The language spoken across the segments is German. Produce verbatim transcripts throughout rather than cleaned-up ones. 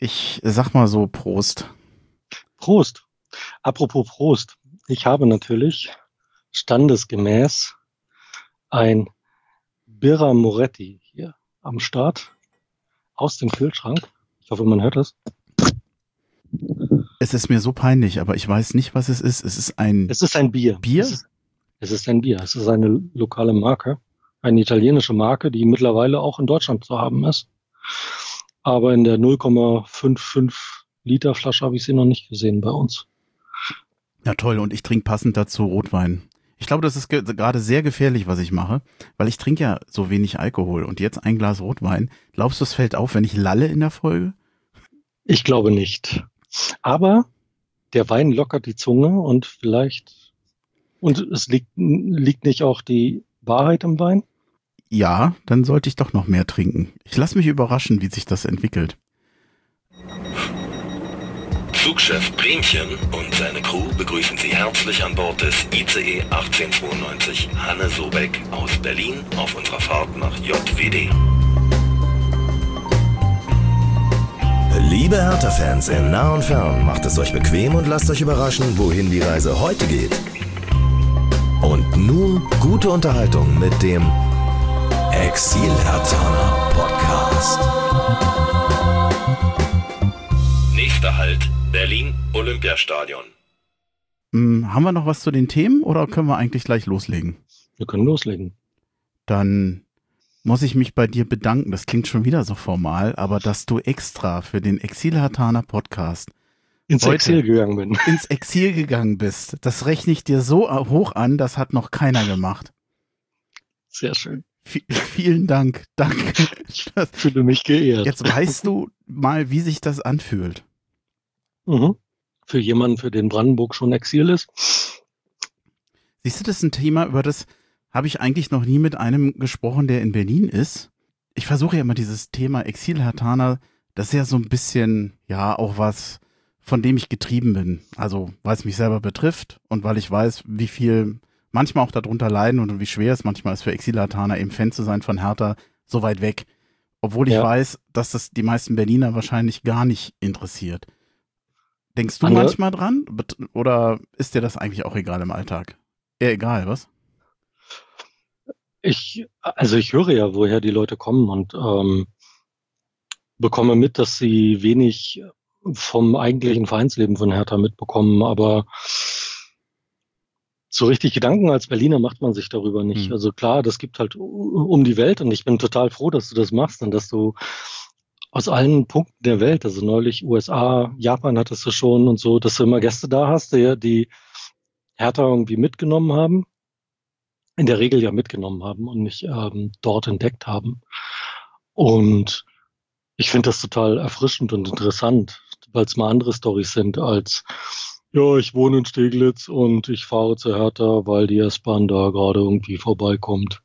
Ich sag mal so Prost. Prost. Apropos Prost. Ich habe natürlich standesgemäß ein Birra Moretti hier am Start aus dem Kühlschrank. Ich hoffe, man hört das. Es ist mir so peinlich, aber ich weiß nicht, was es ist. Es ist ein Es ist ein Bier. Bier? Es ist, es ist ein Bier. Es ist eine lokale Marke. Eine italienische Marke, die mittlerweile auch in Deutschland zu haben ist. Aber in der null Komma fünfundfünfzig Liter Flasche habe ich sie noch nicht gesehen bei uns. Ja, toll. Und ich trinke passend dazu Rotwein. Ich glaube, das ist ge- gerade sehr gefährlich, was ich mache, weil ich trinke ja so wenig Alkohol und jetzt ein Glas Rotwein. Glaubst du, es fällt auf, wenn ich lalle in der Folge? Ich glaube nicht. Aber der Wein lockert die Zunge und vielleicht, und es liegt, liegt nicht auch die Wahrheit im Wein? Ja, dann sollte ich doch noch mehr trinken. Ich lasse mich überraschen, wie sich das entwickelt. Flugchef Bremchen und seine Crew begrüßen Sie herzlich an Bord des I C E achtzehnhundertzweiundneunzig Hanne Sobeck aus Berlin auf unserer Fahrt nach J W D. Liebe Hertha-Fans in nah und fern, macht es euch bequem und lasst euch überraschen, wohin die Reise heute geht. Und nun gute Unterhaltung mit dem Exil-Hertaner Podcast. Nächster Halt, Berlin Olympiastadion. Hm, haben wir noch was zu den Themen oder können wir eigentlich gleich loslegen? Wir können loslegen. Dann muss ich mich bei dir bedanken. Das klingt schon wieder so formal, aber dass du extra für den Exil-Hertaner Podcast Ins heute Exil gegangen bin. ins Exil gegangen bist. Das rechne ich dir so hoch an, das hat noch keiner gemacht. Sehr schön. V- vielen Dank. Danke. Das, Ich fühle mich geehrt. jetzt weißt du mal, wie sich das anfühlt. Mhm. Für jemanden, für den Brandenburg schon Exil ist. Siehst du, das ist ein Thema, über das habe ich eigentlich noch nie mit einem gesprochen, der in Berlin ist. Ich versuche ja immer dieses Thema Exil-Hertaner, das ist ja so ein bisschen, ja, auch was, von dem ich getrieben bin. Also, weil es mich selber betrifft und weil ich weiß, wie viel manchmal auch darunter leiden und wie schwer es manchmal ist für Exil-Hertaner eben Fan zu sein von Hertha so weit weg. Obwohl ich Ja. weiß, dass das die meisten Berliner wahrscheinlich gar nicht interessiert. Denkst du Andere- manchmal dran? Bet- Oder ist dir das eigentlich auch egal im Alltag? Eher egal, was? Ich, also ich höre ja, woher die Leute kommen und ähm, bekomme mit, dass sie wenig vom eigentlichen Vereinsleben von Hertha mitbekommen, aber so richtig Gedanken als Berliner macht man sich darüber nicht. Hm. Also klar, das gibt halt um die Welt und ich bin total froh, dass du das machst und dass du aus allen Punkten der Welt, also neulich U S A, Japan hattest du schon und so, dass du immer Gäste da hast, die, die Hertha irgendwie mitgenommen haben, in der Regel ja mitgenommen haben und nicht ähm, dort entdeckt haben. Und ich finde das total erfrischend und interessant, weil es mal andere Storys sind als, ja, ich wohne in Steglitz und ich fahre zu Hertha, weil die S-Bahn da gerade irgendwie vorbeikommt.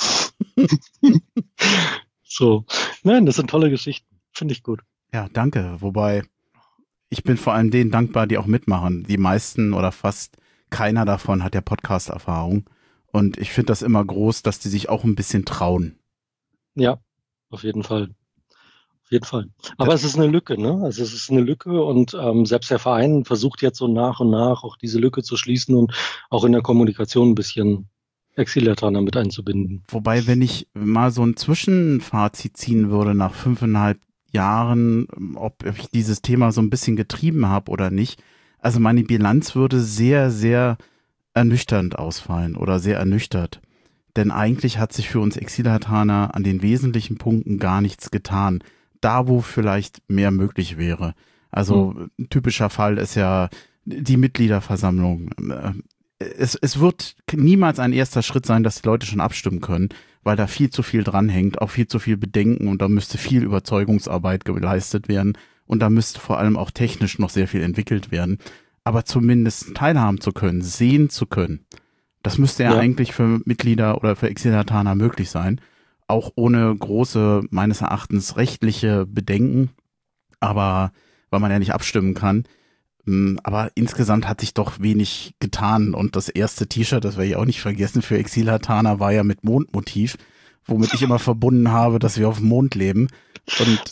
So, nein, das sind tolle Geschichten. Finde ich gut. Ja, danke. Wobei, ich bin vor allem denen dankbar, die auch mitmachen. Die meisten oder fast keiner davon hat ja Podcast-Erfahrung. Und ich finde das immer groß, dass die sich auch ein bisschen trauen. Ja, auf jeden Fall. Auf jeden Fall. Aber es ist eine Lücke, ne? Also es ist eine Lücke und ähm, selbst der Verein versucht jetzt so nach und nach auch diese Lücke zu schließen und auch in der Kommunikation ein bisschen Exil-Hertaner mit einzubinden. Wobei, wenn ich mal so ein Zwischenfazit ziehen würde nach fünfeinhalb Jahren, ob ich dieses Thema so ein bisschen getrieben habe oder nicht, also meine Bilanz würde sehr, sehr ernüchternd ausfallen oder sehr ernüchtert. Denn eigentlich hat sich für uns Exil-Hertaner an den wesentlichen Punkten gar nichts getan. Da, wo vielleicht mehr möglich wäre. Also ein typischer Fall ist ja die Mitgliederversammlung. Es, es wird niemals ein erster Schritt sein, dass die Leute schon abstimmen können, weil da viel zu viel dranhängt, auch viel zu viel Bedenken und da müsste viel Überzeugungsarbeit geleistet werden und da müsste vor allem auch technisch noch sehr viel entwickelt werden. Aber zumindest teilhaben zu können, sehen zu können, das müsste ja, Ja. eigentlich für Mitglieder oder für Exil-Hertaner möglich sein, auch ohne große, meines Erachtens, rechtliche Bedenken, aber weil man ja nicht abstimmen kann. Mm, Aber insgesamt hat sich doch wenig getan und das erste T-Shirt, das werde ich auch nicht vergessen, für Exil-Hertaner war ja mit Mondmotiv, womit ich immer verbunden habe, dass wir auf dem Mond leben. Und äh,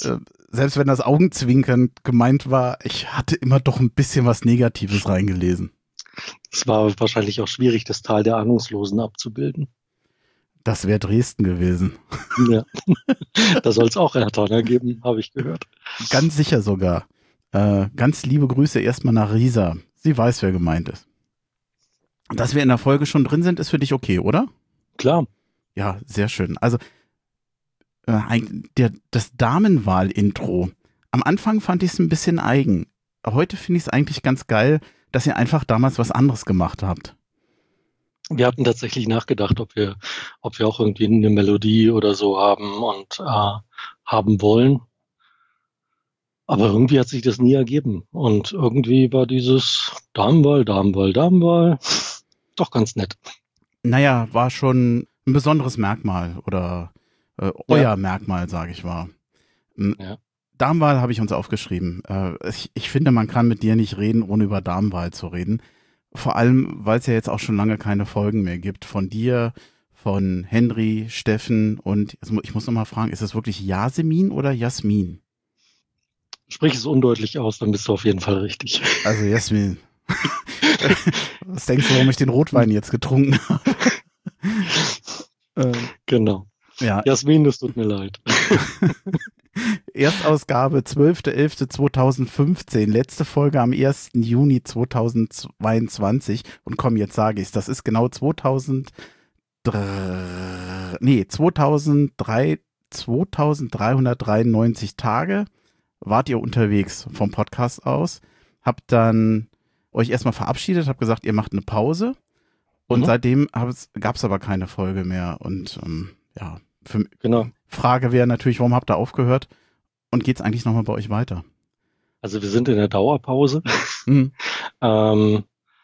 selbst wenn das augenzwinkernd gemeint war, ich hatte immer doch ein bisschen was Negatives reingelesen. Es war wahrscheinlich auch schwierig, das Tal der Ahnungslosen abzubilden. Das wäre Dresden gewesen. Ja, da soll es auch Erdhörner geben, habe ich gehört. Ganz sicher sogar. Äh, ganz liebe Grüße erstmal nach Risa. Sie weiß, wer gemeint ist. Dass wir in der Folge schon drin sind, ist für dich okay, oder? Klar. Ja, sehr schön. Also äh, der, das Damenwahl-Intro. Am Anfang fand ich es ein bisschen eigen. Heute finde ich es eigentlich ganz geil, dass ihr einfach damals was anderes gemacht habt. Wir hatten tatsächlich nachgedacht, ob wir, ob wir auch irgendwie eine Melodie oder so haben und äh, haben wollen. Aber irgendwie hat sich das nie ergeben. Und irgendwie war dieses Damenwahl, Damenwahl, Damenwahl doch ganz nett. Naja, war schon ein besonderes Merkmal oder äh, euer Ja. Merkmal, sage ich mal. M- Ja. Damenwahl habe ich uns aufgeschrieben. Äh, ich, ich finde, man kann mit dir nicht reden, ohne über Damenwahl zu reden. Vor allem, weil es ja jetzt auch schon lange keine Folgen mehr gibt. Von dir, von Henry, Steffen und jetzt mu- ich muss nochmal fragen, ist es wirklich Yasemin oder Jasmin? Sprich es undeutlich aus, dann bist du auf jeden Fall richtig. Also Jasmin. Was denkst du, warum ich den Rotwein jetzt getrunken habe? äh, Genau. ja, Jasmin, es tut mir leid. Erstausgabe zwölfter elfter zweitausendfünfzehn, letzte Folge am ersten Juni zweitausendzweiundzwanzig. Und komm, jetzt sage ich es, das ist genau zweitausend, nee, zweitausenddrei, zweitausenddreihundertdreiundneunzig Tage wart ihr unterwegs vom Podcast aus, habt dann euch erstmal verabschiedet, habt gesagt, ihr macht eine Pause und Mhm. seitdem gab es aber keine Folge mehr und ähm, ja, für, Genau. Frage wäre natürlich, warum habt ihr aufgehört und geht's eigentlich nochmal bei euch weiter? Also wir sind in der Dauerpause. Mhm. Ähm,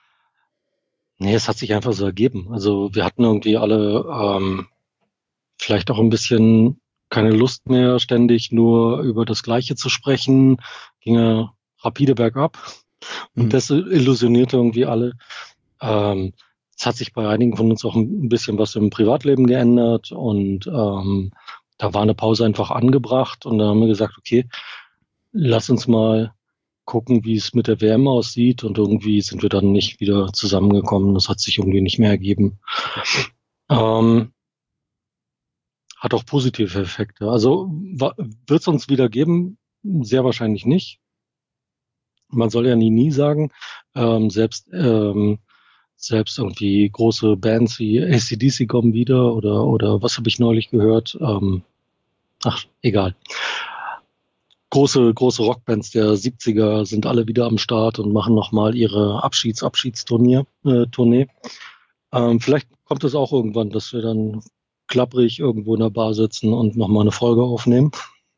nee, es hat sich einfach so ergeben. Also wir hatten irgendwie alle ähm, vielleicht auch ein bisschen keine Lust mehr, ständig nur über das Gleiche zu sprechen. Ging ja rapide bergab. Und Mhm. das illusionierte irgendwie alle. Ähm, es hat sich bei einigen von uns auch ein bisschen was im Privatleben geändert und ähm, da war eine Pause einfach angebracht und dann haben wir gesagt, okay, lass uns mal gucken, wie es mit der W M aussieht und irgendwie sind wir dann nicht wieder zusammengekommen. Das hat sich irgendwie nicht mehr ergeben. Ähm, hat auch positive Effekte. Also wird es uns wieder geben? Sehr wahrscheinlich nicht. Man soll ja nie, nie sagen. Ähm, selbst, ähm, selbst irgendwie große Bands wie A C D C kommen wieder oder, oder was habe ich neulich gehört? Ähm, ach, egal. Große, große Rockbands der siebziger sind alle wieder am Start und machen nochmal ihre Abschieds-, Abschiedstournee. Äh, Tournee. Ähm, vielleicht kommt es auch irgendwann, dass wir dann klapprig irgendwo in der Bar sitzen und nochmal eine Folge aufnehmen.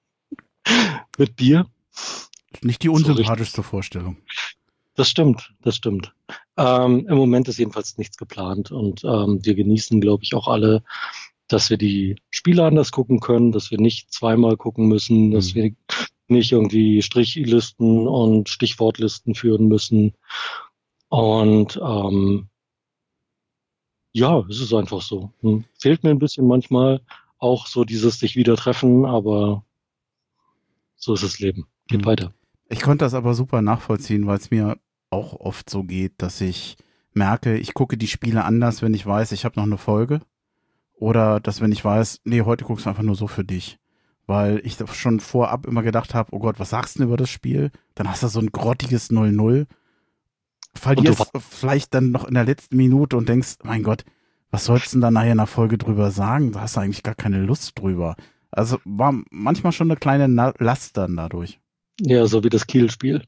Mit Bier. Nicht die So unsympathischste Vorstellung. Das stimmt, das stimmt. Ähm, Im Moment ist jedenfalls nichts geplant und ähm, wir genießen, glaube ich, auch alle, dass wir die Spiele anders gucken können, dass wir nicht zweimal gucken müssen, dass Mhm. wir nicht irgendwie Strichlisten und Stichwortlisten führen müssen. Und ähm, ja, es ist einfach so. Hm. Fehlt mir ein bisschen manchmal auch so dieses sich wieder treffen, aber so ist das Leben. Geht Mhm. weiter. Ich konnte das aber super nachvollziehen, weil es mir auch oft so geht, dass ich merke, ich gucke die Spiele anders, wenn ich weiß, ich habe noch eine Folge. Oder dass, wenn ich weiß, nee, heute guckst du einfach nur so für dich. Weil ich schon vorab immer gedacht habe, oh Gott, was sagst du denn über das Spiel? Dann hast du so ein grottiges null null. Verlierst vielleicht dann noch in der letzten Minute und denkst, mein Gott, was sollst du denn da nachher in der Folge drüber sagen? Da hast du eigentlich gar keine Lust drüber. Also war manchmal schon eine kleine Na- Last dann dadurch. Ja, so wie das Kiel-Spiel.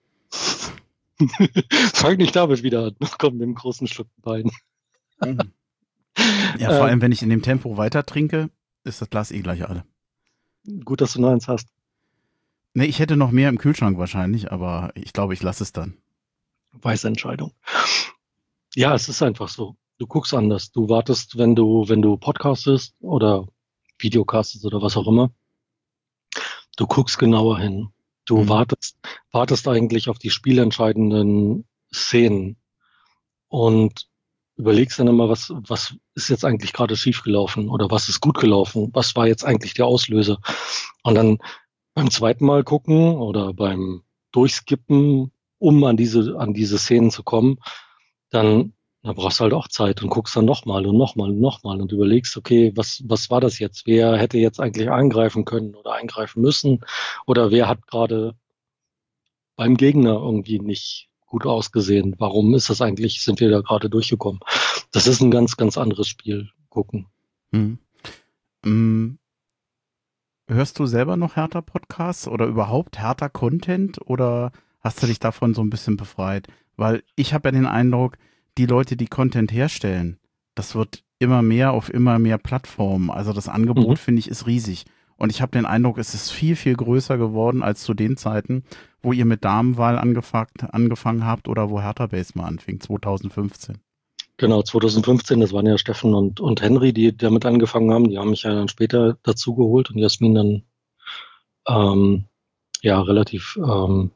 Fang nicht damit wieder an. Komm, nimm einen großen Schluck Wein. Mhm. Ja, vor Ähm. allem, wenn ich in dem Tempo weiter trinke, ist das Glas eh gleich alle. Gut, dass du noch eins hast. Ne, ich hätte noch mehr im Kühlschrank wahrscheinlich, aber ich glaube, ich lasse es dann. Weiße Entscheidung. Ja, es ist einfach so. Du guckst anders. Du wartest, wenn du, wenn du podcastest oder Videocastest oder was auch immer. Du guckst genauer hin. Du Mhm. wartest, wartest eigentlich auf die spielentscheidenden Szenen und überlegst dann immer, was, was ist jetzt eigentlich gerade schiefgelaufen oder was ist gut gelaufen? Was war jetzt eigentlich der Auslöser? Und dann beim zweiten Mal gucken oder beim Durchskippen, um an diese, an diese Szenen zu kommen, dann, dann brauchst du halt auch Zeit und guckst dann nochmal und nochmal und nochmal und überlegst, okay, was, was war das jetzt? Wer hätte jetzt eigentlich eingreifen können oder eingreifen müssen? Oder wer hat gerade beim Gegner irgendwie nicht gut ausgesehen? Warum ist das eigentlich, sind wir da gerade durchgekommen? Das ist ein ganz, ganz anderes Spiel, gucken. Hm. Hm. Hörst du selber noch Hertha-Podcasts oder überhaupt Hertha-Content oder hast du dich davon so ein bisschen befreit? Weil ich habe ja den Eindruck, die Leute, die Content herstellen, das wird immer mehr auf immer mehr Plattformen. Also das Angebot, Mhm. finde ich, ist riesig. Und ich habe den Eindruck, es ist viel, viel größer geworden als zu den Zeiten, wo ihr mit Damenwahl angefangen, angefangen habt oder wo Hertha Base mal anfing, zwanzig fünfzehn. Genau, zwanzig fünfzehn, das waren ja Steffen und, und Henry, die damit angefangen haben. Die haben mich ja dann später dazu geholt und Jasmin dann ähm, ja relativ ähm,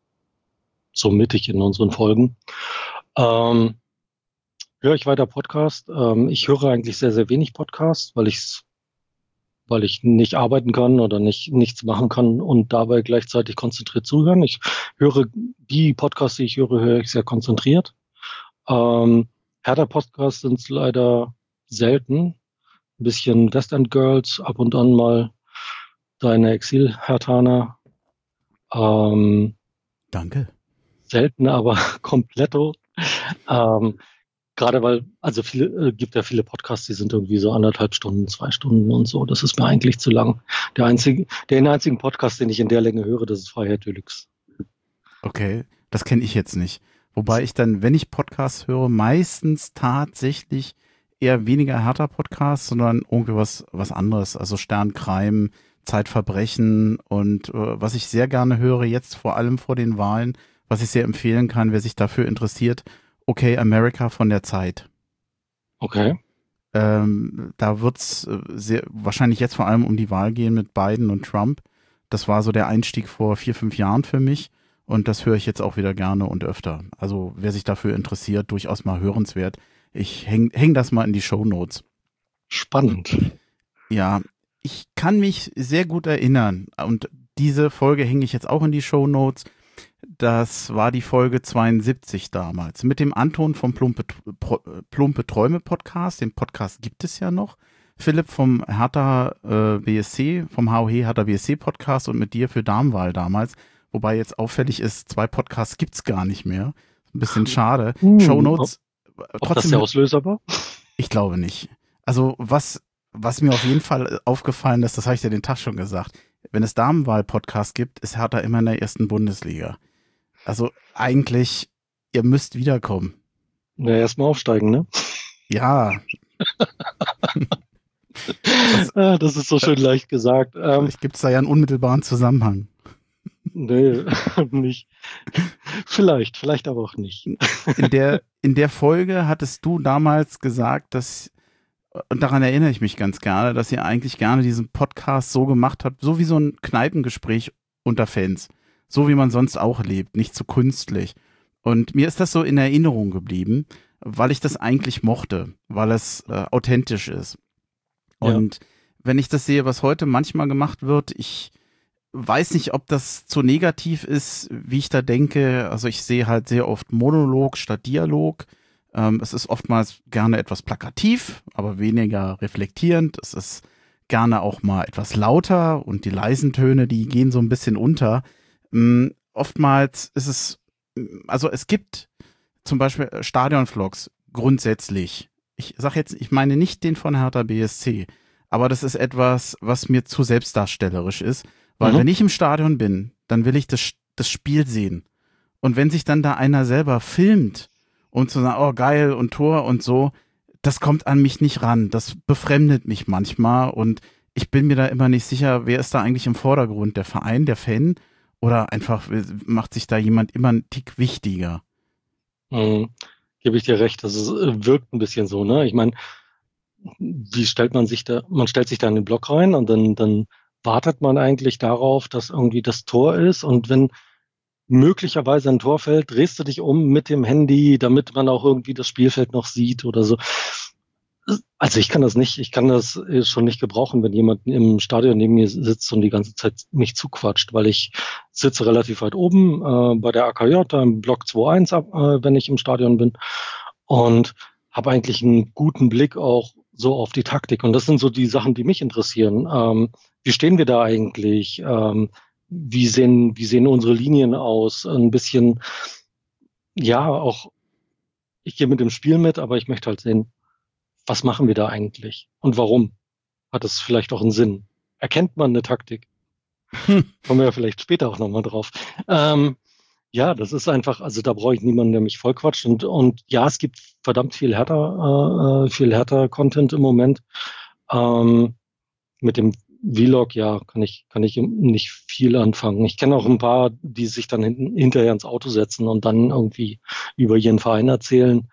so mittig in unseren Folgen. Ähm, höre ich weiter Podcast? Ähm, ich höre eigentlich sehr, sehr wenig Podcast, weil ich weil ich nicht arbeiten kann oder nicht nichts machen kann und dabei gleichzeitig konzentriert zuhören. Ich höre die Podcasts, die ich höre, höre ich sehr konzentriert. Ähm, Hertha-Podcasts sind es leider selten. Ein bisschen West End Girls, ab und an mal deine Exil-Hertaner. Ähm, Danke. selten, aber kompletto. Ähm, gerade weil, also viele, äh, gibt ja viele Podcasts, die sind irgendwie so anderthalb Stunden, zwei Stunden und so. Das ist mir eigentlich zu lang. Der einzige, den einzigen Podcast, den ich in der Länge höre, das ist Freiheit Deluxe. Okay, das kenne ich jetzt nicht. Wobei ich dann, wenn ich Podcasts höre, meistens tatsächlich eher weniger Hertha-Podcasts, sondern irgendwie was, was anderes. Also Sternkrime, Zeitverbrechen und äh, was ich sehr gerne höre, jetzt vor allem vor den Wahlen, was ich sehr empfehlen kann, wer sich dafür interessiert, Okay America von der Zeit. Okay. Ähm, da wird's äh, sehr, wahrscheinlich jetzt vor allem um die Wahl gehen mit Biden und Trump. Das war so der Einstieg vor vier, fünf Jahren für mich. Und das höre ich jetzt auch wieder gerne und öfter. Also wer sich dafür interessiert, durchaus mal hörenswert. Ich häng, häng das mal in die Shownotes. Spannend. Ja, ich kann mich sehr gut erinnern. Und diese Folge hänge ich jetzt auch in die Shownotes. Das war die Folge zweiundsiebzig damals. Mit dem Anton vom Plumpe, Plumpe Träume Podcast. Den Podcast gibt es ja noch. Philipp vom Hertha äh, B S C, vom H O H Hertha B S C Podcast und mit dir für Damenwahl damals. Wobei jetzt auffällig ist, zwei Podcasts gibt's gar nicht mehr. Ein bisschen schade. Hm, Shownotes. Ob, ob das der Auslöser war? Ich glaube nicht. Also was, was mir auf jeden Fall aufgefallen ist, das habe ich dir den Tag schon gesagt, wenn es Damenwahl-Podcast gibt, ist Hertha immer in der ersten Bundesliga. Also eigentlich, ihr müsst wiederkommen. Na, erstmal aufsteigen, ne? Ja. das, ah, das ist so schön leicht gesagt. Ähm, Vielleicht gibt es da ja einen unmittelbaren Zusammenhang. Nee, nicht. Vielleicht, vielleicht aber auch nicht. In der, in der Folge hattest du damals gesagt, dass, und daran erinnere ich mich ganz gerne, dass ihr eigentlich gerne diesen Podcast so gemacht habt, so wie so ein Kneipengespräch unter Fans. So wie man sonst auch lebt, nicht zu künstlich. Und mir ist das so in Erinnerung geblieben, weil ich das eigentlich mochte, weil es äh, authentisch ist. Und ja. Wenn ich das sehe, was heute manchmal gemacht wird, ich weiß nicht, ob das zu negativ ist, wie ich da denke. Also ich sehe halt sehr oft Monolog statt Dialog. Ähm, es ist oftmals gerne etwas plakativ, aber weniger reflektierend. Es ist gerne auch mal etwas lauter und die leisen Töne, die gehen so ein bisschen unter. Ähm, oftmals ist es, also es gibt zum Beispiel Stadionvlogs grundsätzlich. Ich sage jetzt, ich meine nicht den von Hertha B S C, aber das ist etwas, was mir zu selbstdarstellerisch ist. Weil mhm. wenn ich im Stadion bin, dann will ich das, das Spiel sehen. Und wenn sich dann da einer selber filmt und zu sagen, oh geil und Tor und so, das kommt an mich nicht ran. Das befremdet mich manchmal und ich bin mir da immer nicht sicher, wer ist da eigentlich im Vordergrund? Der Verein, der Fan oder einfach macht sich da jemand immer einen Tick wichtiger? Mhm. Gebe ich dir recht, das ist, wirkt ein bisschen so, ne? Ich meine, wie stellt man sich da, man stellt sich da in den Block rein und dann, dann wartet man eigentlich darauf, dass irgendwie das Tor ist und wenn möglicherweise ein Tor fällt, drehst du dich um mit dem Handy, damit man auch irgendwie das Spielfeld noch sieht oder so. Also ich kann das nicht, ich kann das schon nicht gebrauchen, wenn jemand im Stadion neben mir sitzt und die ganze Zeit mich zuquatscht, weil ich sitze relativ weit oben äh, bei der A K J, da im Block zwei Punkt eins, äh, wenn ich im Stadion bin, und habe eigentlich einen guten Blick auch so auf die Taktik. Und das sind so die Sachen, die mich interessieren. Ähm, wie stehen wir da eigentlich? Ähm, wie sehen, wie sehen unsere Linien aus? Ein bisschen, ja, auch, ich gehe mit dem Spiel mit, aber ich möchte halt sehen, was machen wir da eigentlich? Und warum? Hat es vielleicht auch einen Sinn? Erkennt man eine Taktik? Hm. Kommen wir ja vielleicht später auch nochmal drauf. Ähm, ja, das ist einfach, also da brauche ich niemanden, der mich vollquatscht. Und, und ja, es gibt verdammt viel härter, äh, viel härter Content im Moment. Ähm, mit dem Vlog, ja, kann ich, kann ich nicht viel anfangen. Ich kenne auch ein paar, die sich dann hinten, hinterher ins Auto setzen und dann irgendwie über ihren Verein erzählen.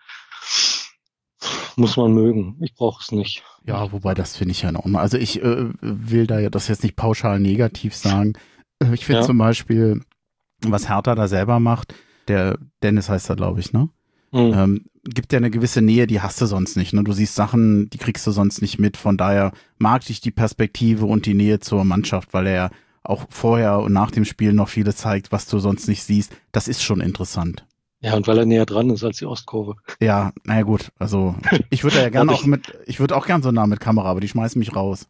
Muss man mögen. Ich brauche es nicht. Ja, wobei das finde ich ja noch mal. Also ich äh, will da ja das jetzt nicht pauschal negativ sagen. Äh, ich finde ja. zum Beispiel, was Hertha da selber macht, der Dennis heißt er, glaube ich, ne? Mhm. Ähm, gibt ja eine gewisse Nähe, die hast du sonst nicht. Ne? Du siehst Sachen, die kriegst du sonst nicht mit. Von daher mag ich die Perspektive und die Nähe zur Mannschaft, weil er auch vorher und nach dem Spiel noch vieles zeigt, was du sonst nicht siehst. Das ist schon interessant. Ja, und weil er näher dran ist als die Ostkurve. Ja, naja gut, also ich würde ja gerne auch mit, ich würde auch gern so nah mit Kamera, aber die schmeißen mich raus.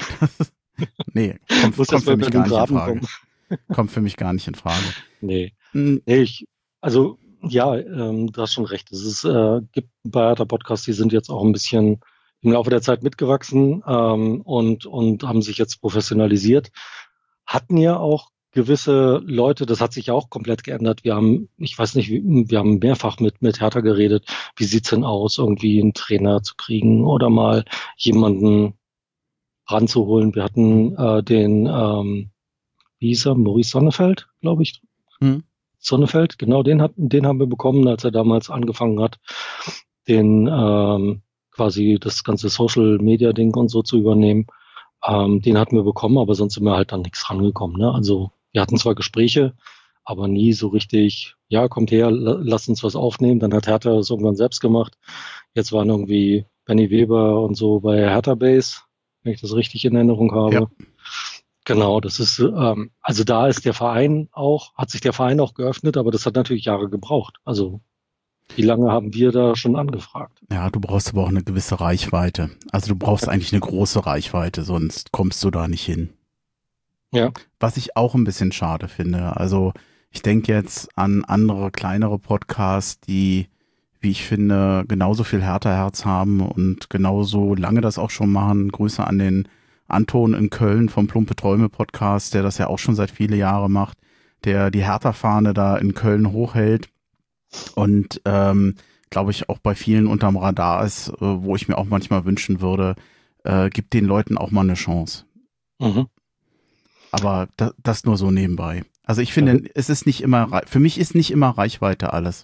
nee, kommt, kommt für mich gar nicht in Frage. Kommt für mich gar nicht in Frage. Nee, hm. nee ich, also ja, ähm, du hast schon recht. Es ist, äh, gibt bei Hertha Podcasts, die sind jetzt auch ein bisschen im Laufe der Zeit mitgewachsen ähm, und, und haben sich jetzt professionalisiert. Hatten ja auch gewisse Leute, das hat sich auch komplett geändert. Wir haben, ich weiß nicht, wir haben mehrfach mit, mit Hertha geredet. Wie sieht's denn aus, irgendwie einen Trainer zu kriegen oder mal jemanden ranzuholen? Wir hatten äh, den, ähm, wie hieß er, Maurice Sonnefeld, glaube ich. Hm. Sonnefeld, genau, den hatten, den haben wir bekommen, als er damals angefangen hat, den ähm, quasi das ganze Social Media Ding und so zu übernehmen. Ähm, den hatten wir bekommen, aber sonst sind wir halt dann nichts rangekommen. Ne? Also wir hatten zwar Gespräche, aber nie so richtig, ja, kommt her, lass uns was aufnehmen. Dann hat Hertha das irgendwann selbst gemacht. Jetzt waren irgendwie Benny Weber und so bei Hertha Base, wenn ich das richtig in Erinnerung habe. Ja. Genau, das ist, ähm, also da ist der Verein auch, hat sich der Verein auch geöffnet, aber das hat natürlich Jahre gebraucht. Also wie lange haben wir da schon angefragt? Ja, du brauchst aber auch eine gewisse Reichweite. Also du brauchst eigentlich eine große Reichweite, sonst kommst du da nicht hin. Ja. Was ich auch ein bisschen schade finde. Also ich denke jetzt an andere, kleinere Podcasts, die, wie ich finde, genauso viel Hertha-Herz haben und genauso lange das auch schon machen. Grüße an den Anton in Köln vom Plumpe Träume Podcast, der das ja auch schon seit viele Jahre macht, der die Hertha-Fahne da in Köln hochhält und ähm, glaube ich auch bei vielen unterm Radar ist, äh, wo ich mir auch manchmal wünschen würde, äh, gibt den Leuten auch mal eine Chance. Mhm. Aber das, das nur so nebenbei. Also ich finde, mhm. es ist nicht immer, für mich ist nicht immer Reichweite alles.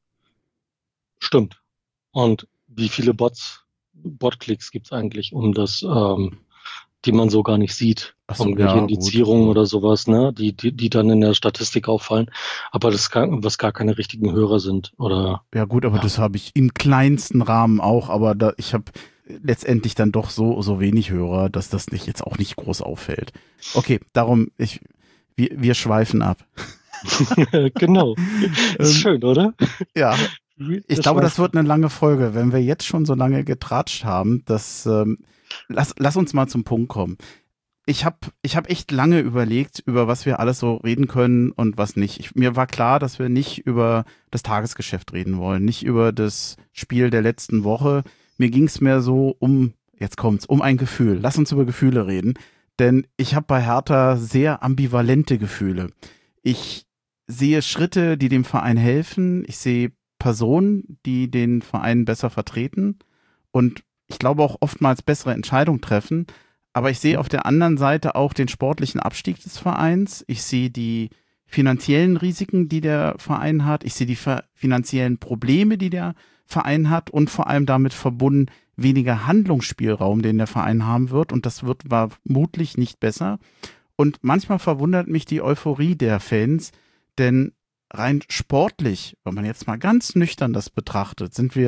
Stimmt. Und wie viele Bots, Botklicks gibt es eigentlich, um das ähm, die man so gar nicht sieht. So, irgendwelche ja, Indizierungen gut. oder sowas, ne, die, die, die dann in der Statistik auffallen, aber das gar, was gar keine richtigen Hörer sind, oder? Ja gut, aber ja. das habe ich im kleinsten Rahmen auch, aber da, ich habe letztendlich dann doch so, so wenig Hörer, dass das nicht jetzt auch nicht groß auffällt. Okay, darum, ich, wir, wir schweifen ab. Genau. Ist schön, oder? Ja. Ich das glaube, das wird eine lange Folge. Wenn wir jetzt schon so lange getratscht haben, dass, ähm, lass, lass uns mal zum Punkt kommen. Ich habe ich hab echt lange überlegt, über was wir alles so reden können und was nicht. Ich, mir war klar, dass wir nicht über das Tagesgeschäft reden wollen, nicht über das Spiel der letzten Woche. Mir ging es mehr so um, jetzt kommt's, um ein Gefühl. Lass uns über Gefühle reden, denn ich habe bei Hertha sehr ambivalente Gefühle. Ich sehe Schritte, die dem Verein helfen. Ich sehe Personen, die den Verein besser vertreten und ich glaube auch oftmals bessere Entscheidungen treffen. Aber ich sehe auf der anderen Seite auch den sportlichen Abstieg des Vereins. Ich sehe die finanziellen Risiken, die der Verein hat. Ich sehe die finanziellen Probleme, die der Verein hat und vor allem damit verbunden weniger Handlungsspielraum, den der Verein haben wird. Und das wird vermutlich nicht besser. Und manchmal verwundert mich die Euphorie der Fans, denn rein sportlich, wenn man jetzt mal ganz nüchtern das betrachtet, sind wir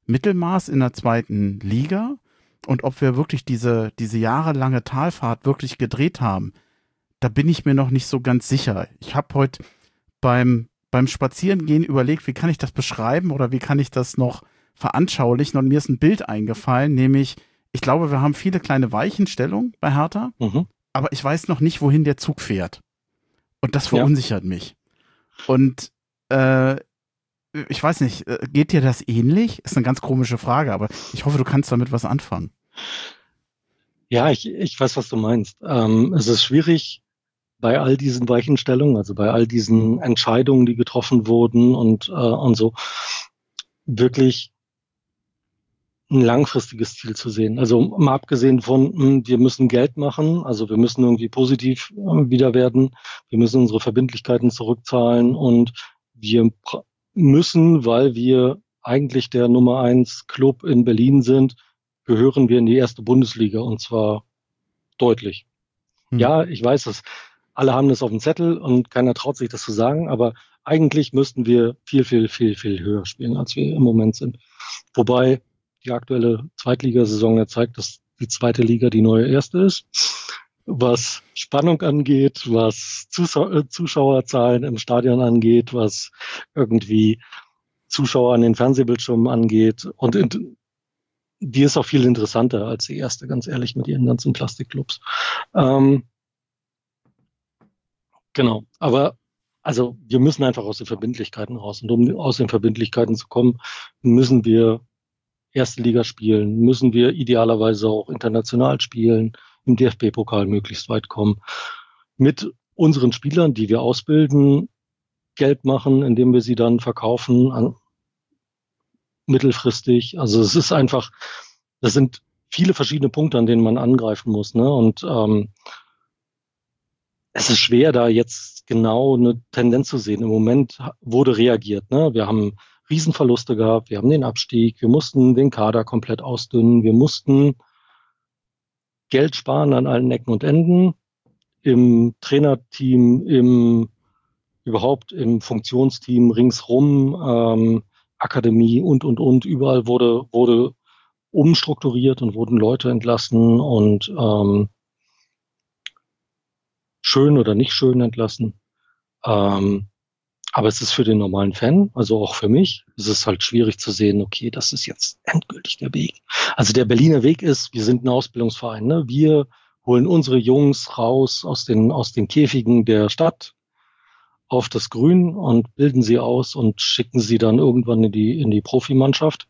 Mittelmaß in der zweiten Liga und ob wir wirklich diese, diese jahrelange Talfahrt wirklich gedreht haben, da bin ich mir noch nicht so ganz sicher. Ich habe heute beim, beim Spazierengehen überlegt, wie kann ich das beschreiben oder wie kann ich das noch veranschaulichen, und mir ist ein Bild eingefallen, nämlich, ich glaube, wir haben viele kleine Weichenstellungen bei Hertha, mhm. aber ich weiß noch nicht, wohin der Zug fährt. Und das verunsichert ja. mich. Und äh, ich weiß nicht, geht dir das ähnlich? Ist eine ganz komische Frage, aber ich hoffe, du kannst damit was anfangen. Ja, ich, ich weiß, was du meinst. Ähm, es ist schwierig bei all diesen Weichenstellungen, also bei all diesen Entscheidungen, die getroffen wurden und, äh, und so, wirklich ein langfristiges Ziel zu sehen. Also mal abgesehen von, wir müssen Geld machen, also wir müssen irgendwie positiv wieder werden, wir müssen unsere Verbindlichkeiten zurückzahlen und wir müssen, weil wir eigentlich der Nummer eins Club in Berlin sind, gehören wir in die erste Bundesliga, und zwar deutlich. Hm. Ja, ich weiß es. Alle haben das auf dem Zettel und keiner traut sich das zu sagen, aber eigentlich müssten wir viel, viel, viel, viel höher spielen, als wir im Moment sind. Wobei die aktuelle Zweitligasaison ja zeigt, dass die zweite Liga die neue erste ist. Was Spannung angeht, was Zuschau- Zuschauerzahlen im Stadion angeht, was irgendwie Zuschauer an den Fernsehbildschirmen angeht. Und in, die ist auch viel interessanter als die erste, ganz ehrlich, mit ihren ganzen Plastikclubs. Ähm, genau, aber also wir müssen einfach aus den Verbindlichkeiten raus. Und um aus den Verbindlichkeiten zu kommen, müssen wir erste Liga spielen, müssen wir idealerweise auch international spielen, im D F B-Pokal möglichst weit kommen, mit unseren Spielern, die wir ausbilden, Geld machen, indem wir sie dann verkaufen, an, mittelfristig. Also es ist einfach, das sind viele verschiedene Punkte, an denen man angreifen muss, ne? Und ähm, es ist schwer, da jetzt genau eine Tendenz zu sehen. Im Moment wurde reagiert, ne? Wir haben Riesenverluste gehabt, wir haben den Abstieg, wir mussten den Kader komplett ausdünnen, wir mussten Geld sparen an allen Ecken und Enden, im Trainerteam, im überhaupt im Funktionsteam ringsrum, ähm, Akademie und, und, und, überall wurde, wurde umstrukturiert und wurden Leute entlassen und ähm, schön oder nicht schön entlassen. Ähm, Aber es ist für den normalen Fan, also auch für mich, es ist halt schwierig zu sehen, okay, das ist jetzt endgültig der Weg. Also der Berliner Weg ist, wir sind ein Ausbildungsverein, ne? Wir holen unsere Jungs raus aus den, aus den Käfigen der Stadt auf das Grün und bilden sie aus und schicken sie dann irgendwann in die, in die Profimannschaft.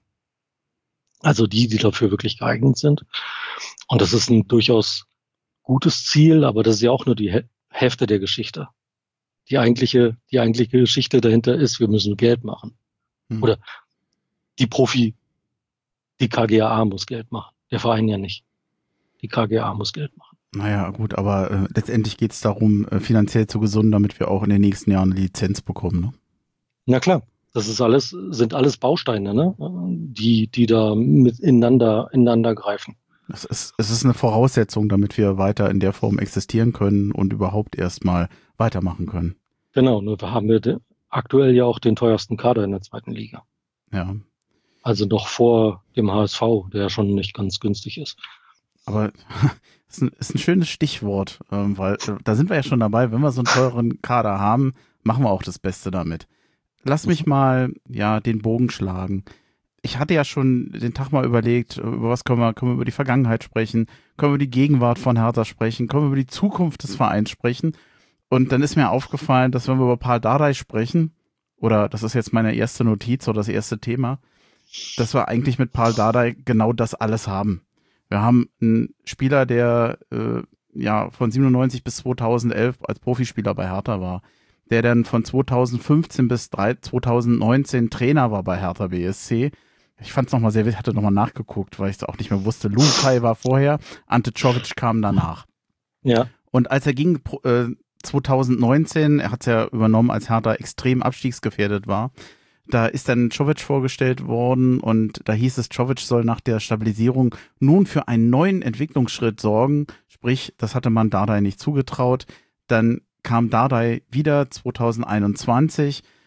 Also die, die dafür wirklich geeignet sind. Und das ist ein durchaus gutes Ziel, aber das ist ja auch nur die Hälfte der Geschichte. Die eigentliche, die eigentliche Geschichte dahinter ist, wir müssen Geld machen. Mhm. Oder die Profi, die K G A A muss Geld machen. Der Verein ja nicht. Die K G A A muss Geld machen. Naja, gut, aber äh, letztendlich geht es darum, äh, finanziell zu gesunden, damit wir auch in den nächsten Jahren eine Lizenz bekommen, ne? Na klar, das ist alles, sind alles Bausteine, ne? Die, die da mit ineinander, ineinander greifen. Es ist, es ist eine Voraussetzung, damit wir weiter in der Form existieren können und überhaupt erstmal weitermachen können. Genau, nur haben wir de- aktuell ja auch den teuersten Kader in der zweiten Liga. Ja. Also noch vor dem H S V, der schon nicht ganz günstig ist. Aber das ist ein, ist ein schönes Stichwort, ähm, weil äh, da sind wir ja schon dabei, wenn wir so einen teuren Kader haben, machen wir auch das Beste damit. Lass mich mal ja den Bogen schlagen. Ich hatte ja schon den Tag mal überlegt, über was können wir, können wir über die Vergangenheit sprechen, können wir über die Gegenwart von Hertha sprechen, können wir über die Zukunft des Vereins sprechen. Und dann ist mir aufgefallen, dass wenn wir über Pal Dardai sprechen, oder das ist jetzt meine erste Notiz oder das erste Thema, dass wir eigentlich mit Pal Dardai genau das alles haben. Wir haben einen Spieler, der äh, ja von siebenundneunzig bis zweitausendelf als Profispieler bei Hertha war, der dann von zweitausendfünfzehn bis zweitausendneunzehn Trainer war bei Hertha B S C. Ich fand es nochmal sehr wichtig, hatte nochmal nachgeguckt, weil ich es auch nicht mehr wusste. Lukai war vorher, Ante Czovic kam danach. Ja. Und als er ging äh, zweitausendneunzehn, er hat es ja übernommen, als Hertha extrem abstiegsgefährdet war, da ist dann Czovic vorgestellt worden und da hieß es, Czovic soll nach der Stabilisierung nun für einen neuen Entwicklungsschritt sorgen. Sprich, das hatte man Dardai nicht zugetraut. Dann kam Dardai wieder zweitausendeinundzwanzig,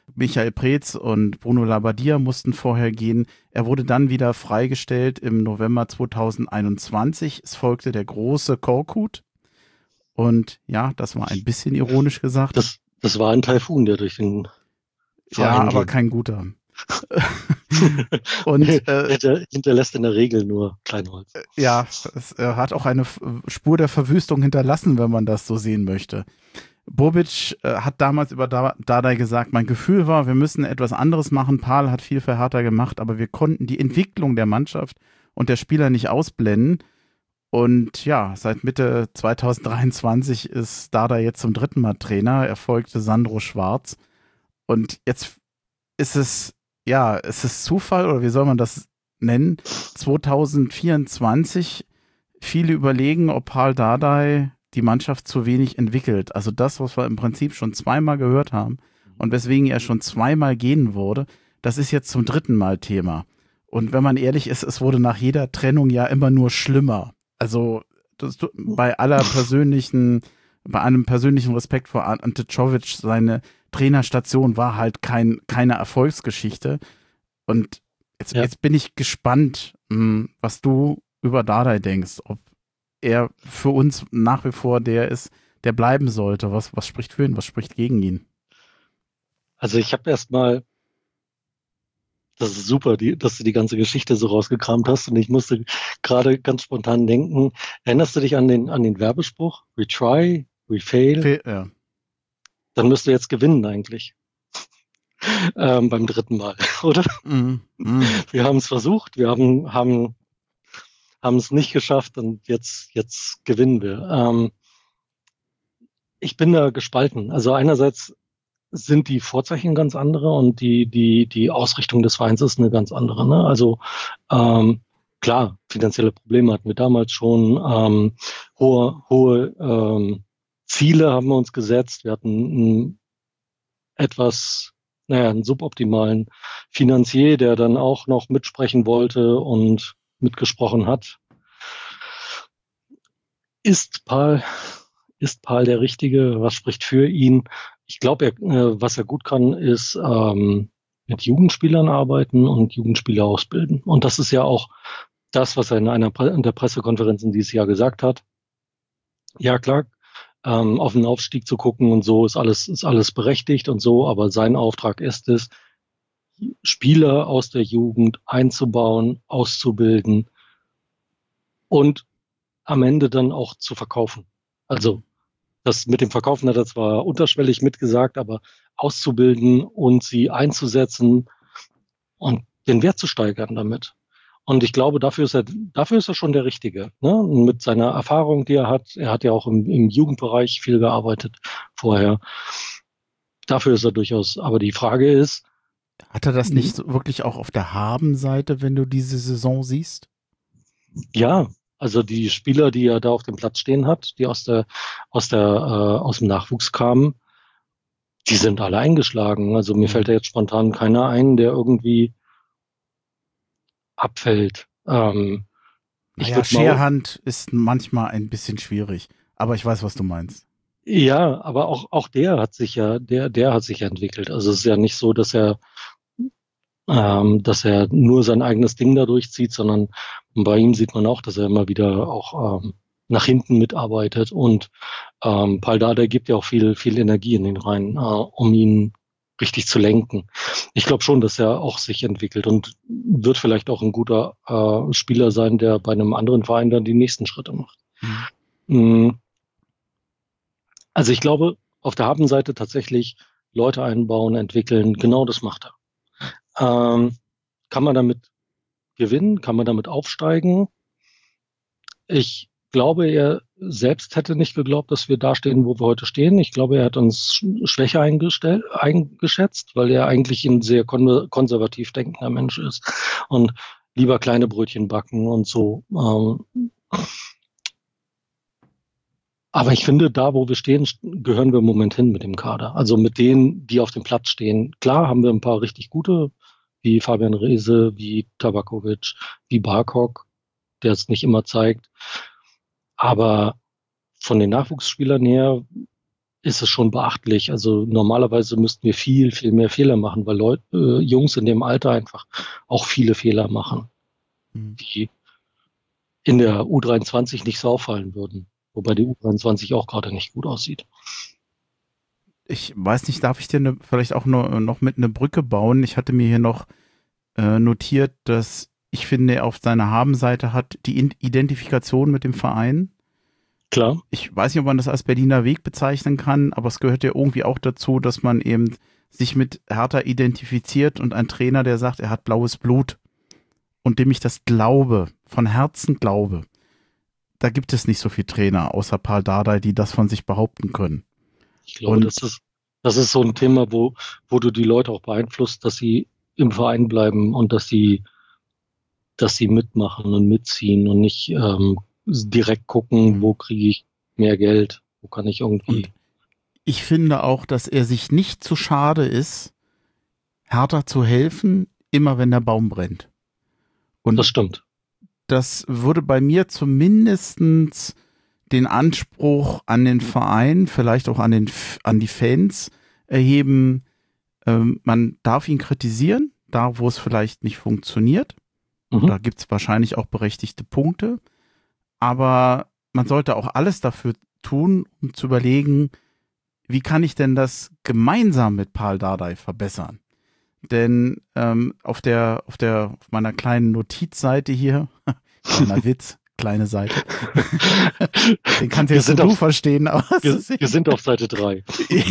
Michael Preetz und Bruno Labbadia mussten vorher gehen. Er wurde dann wieder freigestellt im November zweitausendeinundzwanzig. Es folgte der große Korkut. Und ja, das war ein bisschen ironisch gesagt. Das, das war ein Taifun, der durch den Verein Ja, aber ging. kein guter. Und äh, Hinter, hinterlässt in der Regel nur Kleinholz. ja, es äh, hat auch eine F- Spur der Verwüstung hinterlassen, wenn man das so sehen möchte. Bobic äh, hat damals über da- Dardai gesagt, mein Gefühl war, wir müssen etwas anderes machen. Pahl hat viel für Hertha gemacht, aber wir konnten die Entwicklung der Mannschaft und der Spieler nicht ausblenden. Und ja, seit Mitte zweitausenddreiundzwanzig ist Dardai jetzt zum dritten Mal Trainer. Er folgte Sandro Schwarz. Und jetzt ist es, ja, ist es Zufall oder wie soll man das nennen? zweitausendvierundzwanzig, viele überlegen, ob Pahl Dardai die Mannschaft zu wenig entwickelt. Also das, was wir im Prinzip schon zweimal gehört haben und weswegen er schon zweimal gehen wurde, das ist jetzt zum dritten Mal Thema. Und wenn man ehrlich ist, es wurde nach jeder Trennung ja immer nur schlimmer. Also das, bei aller persönlichen, bei einem persönlichen Respekt vor Ante Czovic, seine Trainerstation war halt kein, keine Erfolgsgeschichte. Und jetzt, Ja. jetzt bin ich gespannt, mh, was du über Dardai denkst, ob er für uns nach wie vor der ist, der bleiben sollte. Was, was spricht für ihn, was spricht gegen ihn? Also ich habe erstmal, das ist super, die, dass du die ganze Geschichte so rausgekramt hast und ich musste gerade ganz spontan denken, erinnerst du dich an den, an den Werbespruch? We try, we fail, Fe- Ja. dann müsst du jetzt gewinnen eigentlich. ähm, beim dritten Mal, oder? Mhm. Mhm. Wir haben es versucht, wir haben, haben, haben es nicht geschafft und jetzt, jetzt gewinnen wir. Ähm, ich bin da gespalten. Also einerseits sind die Vorzeichen ganz andere und die, die, die Ausrichtung des Vereins ist eine ganz andere. Ne? Also ähm, klar, finanzielle Probleme hatten wir damals schon, ähm, hohe, hohe ähm, Ziele haben wir uns gesetzt. Wir hatten einen etwas, naja, einen suboptimalen Finanzier, der dann auch noch mitsprechen wollte und mitgesprochen hat. Ist Pahl, ist Pahl der Richtige? Was spricht für ihn? Ich glaube, er, äh, was er gut kann, ist ähm, mit Jugendspielern arbeiten und Jugendspieler ausbilden. Und das ist ja auch das, was er in einer Pre- in der Pressekonferenz in dieses Jahr gesagt hat. Ja, klar, ähm, auf den Aufstieg zu gucken und so ist alles, ist alles berechtigt und so, aber sein Auftrag ist es, Spieler aus der Jugend einzubauen, auszubilden und am Ende dann auch zu verkaufen. Also das mit dem Verkaufen hat er zwar unterschwellig mitgesagt, aber auszubilden und sie einzusetzen und den Wert zu steigern damit. Und ich glaube, dafür ist er, dafür ist er schon der Richtige. Ne? Und mit seiner Erfahrung, die er hat, er hat ja auch im, im Jugendbereich viel gearbeitet vorher. Dafür ist er durchaus. Aber die Frage ist, Hat er das nicht so wirklich auch auf der Habenseite, wenn du diese Saison siehst? ja, also die Spieler, die er da auf dem Platz stehen hat, die aus der, aus der, äh, aus dem Nachwuchs kamen, die sind alle eingeschlagen. Also mir Mhm. fällt da jetzt spontan keiner ein, der irgendwie abfällt. Ähm, ich Naja, würd mal, Scherhand ist manchmal ein bisschen schwierig, aber ich weiß, was du meinst. ja, aber auch, auch der hat sich ja, der, der hat sich ja entwickelt. Also es ist ja nicht so, dass er, ähm, dass er nur sein eigenes Ding da durchzieht, sondern bei ihm sieht man auch, dass er immer wieder auch ähm, nach hinten mitarbeitet und ähm, Paul Dardai gibt ja auch viel, viel Energie in den rein, äh, um ihn richtig zu lenken. Ich glaube schon, dass er auch sich entwickelt und wird vielleicht auch ein guter äh, Spieler sein, der bei einem anderen Verein dann die nächsten Schritte macht. Mhm. Mm, Also ich glaube, auf der Habenseite tatsächlich Leute einbauen, entwickeln, genau das macht er. Ähm, kann man damit gewinnen? Kann man damit aufsteigen? Ich glaube, er selbst hätte nicht geglaubt, dass wir da stehen, wo wir heute stehen. Ich glaube, er hat uns sch- schwächer eingestell- eingeschätzt, weil er eigentlich ein sehr kon konservativ denkender Mensch ist und lieber kleine Brötchen backen und so. Ähm, aber ich finde, da, wo wir stehen, st- gehören wir im Moment hin mit dem Kader. Also mit denen, die auf dem Platz stehen. Klar haben wir ein paar richtig gute, wie Fabian Reese, wie Tabakovic, wie Barkok, der es nicht immer zeigt. Aber von den Nachwuchsspielern her ist es schon beachtlich. Also normalerweise müssten wir viel, viel mehr Fehler machen, weil Leute, äh, Jungs in dem Alter einfach auch viele Fehler machen, Mhm. die in der U dreiundzwanzig nicht so auffallen würden. Wobei die U dreiundzwanzig auch gerade nicht gut aussieht. Ich weiß nicht, darf ich dir ne, vielleicht auch noch, noch mit einer Brücke bauen? Ich hatte mir hier noch äh, notiert, dass ich finde, er auf seiner Habenseite hat die In- Identifikation mit dem Verein. Klar. Ich weiß nicht, ob man das als Berliner Weg bezeichnen kann, aber es gehört ja irgendwie auch dazu, dass man eben sich mit Hertha identifiziert und ein Trainer, der sagt, er hat blaues Blut und dem ich das glaube, von Herzen glaube. Da gibt es nicht so viele Trainer, außer Paul Dardai, die das von sich behaupten können. Ich glaube, Und- das ist, das ist so ein Thema, wo, wo du die Leute auch beeinflusst, dass sie im Verein bleiben und dass sie, dass sie mitmachen und mitziehen und nicht ähm, direkt gucken, Mhm. wo kriege ich mehr Geld, wo kann ich irgendwie. Und ich finde auch, dass er sich nicht zu schade ist, Hertha zu helfen, immer wenn der Baum brennt. Und Das stimmt. das würde bei mir zumindestens den Anspruch an den Verein, vielleicht auch an, den, an die Fans erheben, ähm, man darf ihn kritisieren, da wo es vielleicht nicht funktioniert. Mhm. Da gibt es wahrscheinlich auch berechtigte Punkte. Aber man sollte auch alles dafür tun, um zu überlegen, wie kann ich denn das gemeinsam mit Paul Dardai verbessern? Denn ähm, auf der, auf der, auf meiner kleinen Notizseite hier, kleiner Witz, kleine Seite, den kannst Wir jetzt sind nur du auf- verstehen, aber es Wir, ist- wir sind auf Seite drei.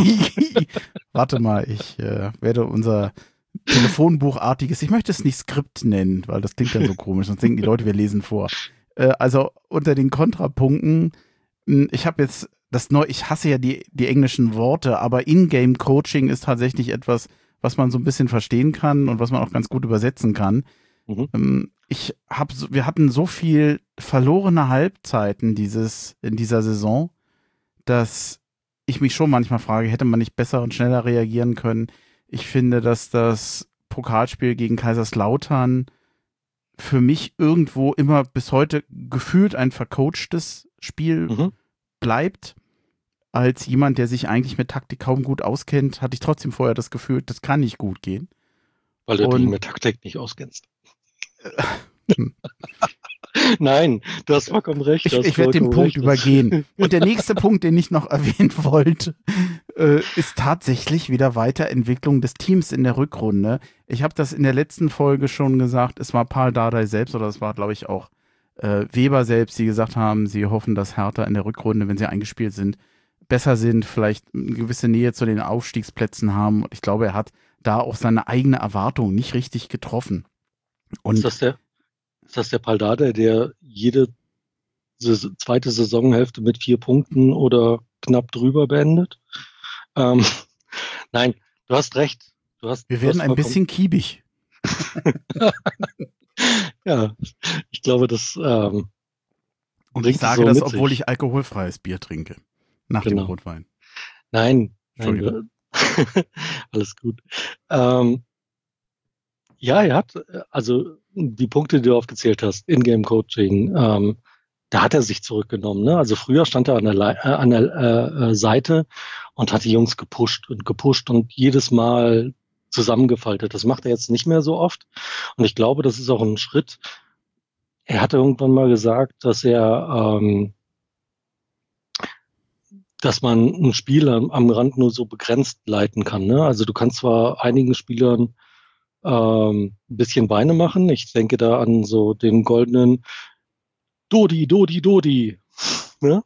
Warte mal, ich äh, werde unser Telefonbuchartiges, ich möchte es nicht Skript nennen, weil das klingt ja so komisch, sonst denken die Leute, wir lesen vor. Äh, also unter den Kontrapunkten, mh, ich habe jetzt das neu, ich hasse ja die, die englischen Worte, aber In-Game-Coaching ist tatsächlich etwas, was man so ein bisschen verstehen kann und was man auch ganz gut übersetzen kann. Mhm. Ähm, ich hab, so- wir hatten so viel verlorene Halbzeiten dieses, in dieser Saison, dass ich mich schon manchmal frage, hätte man nicht besser und schneller reagieren können? Ich finde, dass das Pokalspiel gegen Kaiserslautern für mich irgendwo immer bis heute gefühlt ein vercoachtes Spiel Mhm. bleibt. Als jemand, der sich eigentlich mit Taktik kaum gut auskennt, hatte ich trotzdem vorher das Gefühl, das kann nicht gut gehen. Weil du Und- dich mit Taktik nicht auskennst. Hm. Nein, du hast vollkommen recht. Ich, du hast ich werde den vollkommen Punkt recht. übergehen. Und der nächste Punkt, den ich noch erwähnen wollte, äh, ist tatsächlich wieder Weiterentwicklung des Teams in der Rückrunde. Ich habe das in der letzten Folge schon gesagt, es war Paul Dardai selbst oder es war, glaube ich, auch äh, Weber selbst, die gesagt haben, sie hoffen, dass Hertha in der Rückrunde, wenn sie eingespielt sind, besser sind, vielleicht eine gewisse Nähe zu den Aufstiegsplätzen haben. Und ich glaube, er hat da auch seine eigene Erwartung nicht richtig getroffen. Und Ist das der, ist das der Paul Dardai, der jede Saison, zweite Saisonhälfte mit vier Punkten oder knapp drüber beendet? Ähm, nein, du hast recht. Du hast, wir du werden hast ein vollkommen- bisschen kiebig. Ja, ich glaube, das ähm, Und bringt ich sage es so das, mit obwohl sich. ich alkoholfreies Bier trinke. Nach Genau. dem Rotwein. Nein, nein, Entschuldigung. du- alles gut. Ähm, ja, er hat, äh, also die Punkte, die du aufgezählt hast, In-Game-Coaching, ähm, da hat er sich zurückgenommen. Ne? Also früher stand er an der, Lei- äh, an der äh, äh, Seite und hat die Jungs gepusht und gepusht und jedes Mal zusammengefaltet. Das macht er jetzt nicht mehr so oft. Und ich glaube, das ist auch ein Schritt. Er hatte irgendwann mal gesagt, dass er, ähm, dass man ein Spiel am, am Rand nur so begrenzt leiten kann. Ne? Also du kannst zwar einigen Spielern ähm, ein bisschen Beine machen. Ich denke da an so den goldenen Dodi, Dodi, Dodi. Ne?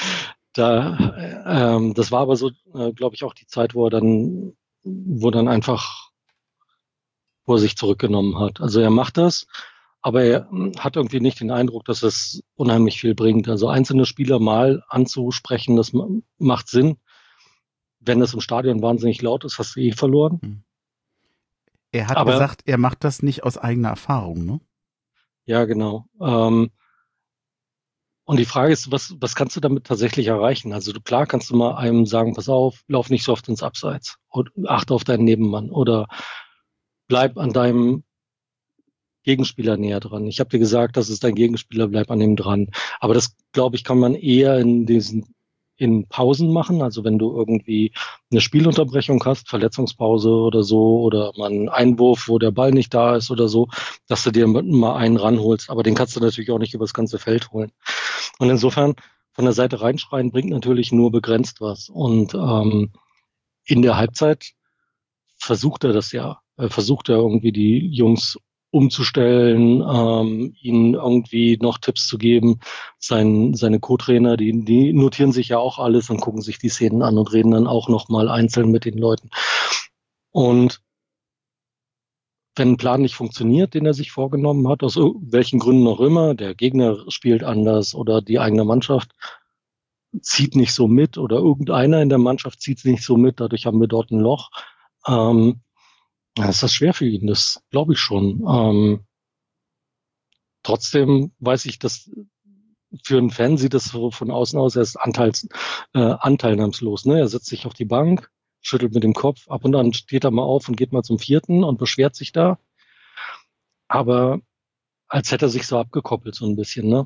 Da, ähm, das war aber so, äh, glaube ich, auch die Zeit, wo er dann, wo dann einfach, wo er sich zurückgenommen hat. Also er macht das, aber er hm, hat irgendwie nicht den Eindruck, dass es unheimlich viel bringt. Also einzelne Spieler mal anzusprechen, das ma- macht Sinn. Wenn es im Stadion wahnsinnig laut ist, hast du eh verloren. Er hat Aber- gesagt, er macht das nicht aus eigener Erfahrung, ne? Ja, genau. Ähm, und die Frage ist, was, was kannst du damit tatsächlich erreichen? Also du, klar kannst du mal einem sagen, pass auf, lauf nicht so oft ins Abseits und achte auf deinen Nebenmann oder bleib an deinem Gegenspieler näher dran. Ich habe dir gesagt, das ist dein Gegenspieler, bleib an ihm dran. Aber das, glaube ich, kann man eher in diesen in Pausen machen. Also wenn du irgendwie eine Spielunterbrechung hast, Verletzungspause oder so, oder mal einen Einwurf, wo der Ball nicht da ist oder so, dass du dir mal einen ranholst. Aber den kannst du natürlich auch nicht übers ganze Feld holen. Und insofern von der Seite reinschreien bringt natürlich nur begrenzt was. Und ähm, in der Halbzeit versucht er das ja. Er versucht er irgendwie die Jungs umzustellen, ähm, ihnen irgendwie noch Tipps zu geben. Sein, seine Co-Trainer, die, die notieren sich ja auch alles und gucken sich die Szenen an und reden dann auch nochmal einzeln mit den Leuten. Und wenn ein Plan nicht funktioniert, den er sich vorgenommen hat, aus welchen Gründen auch immer, der Gegner spielt anders oder die eigene Mannschaft zieht nicht so mit oder irgendeiner in der Mannschaft zieht nicht so mit, dadurch haben wir dort ein Loch, ähm, ja, ist das schwer für ihn, das glaube ich schon. Ähm, trotzdem weiß ich, dass für einen Fan sieht das so von außen aus, er ist anteils, äh, anteilnahmslos. Ne? Er setzt sich auf die Bank, schüttelt mit dem Kopf, ab und an steht er mal auf und geht mal zum vierten und beschwert sich da. Aber als hätte er sich so abgekoppelt so ein bisschen, ne?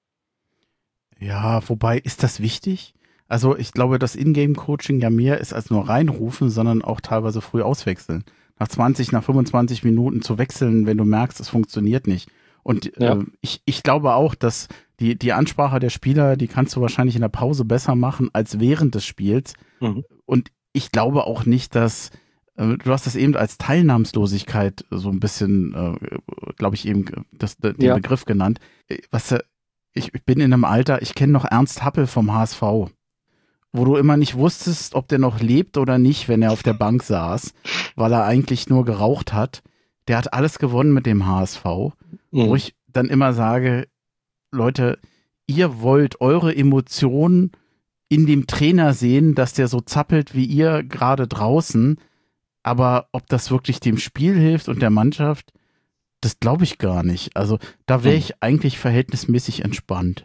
Ja, wobei, ist das wichtig? Also ich glaube, dass Ingame-Coaching ja mehr ist als nur reinrufen, sondern auch teilweise früh auswechseln. Nach zwanzig, nach fünfundzwanzig Minuten zu wechseln, wenn du merkst, es funktioniert nicht. Und ja. äh, ich, ich glaube auch, dass die, die Ansprache der Spieler, die kannst du wahrscheinlich in der Pause besser machen als während des Spiels. Mhm. Und ich glaube auch nicht, dass, äh, du hast das eben als Teilnahmslosigkeit so ein bisschen, äh, glaube ich, eben das, den ja. Begriff genannt. Was, ich, ich bin in einem Alter, ich kenne noch Ernst Happel vom H S V, wo du immer nicht wusstest, ob der noch lebt oder nicht, wenn er auf der Bank saß, weil er eigentlich nur geraucht hat. Der hat alles gewonnen mit dem H S V, mhm. wo ich dann immer sage, Leute, ihr wollt eure Emotionen in dem Trainer sehen, dass der so zappelt wie ihr gerade draußen, aber ob das wirklich dem Spiel hilft und der Mannschaft, das glaube ich gar nicht. Also da wäre ich eigentlich verhältnismäßig entspannt.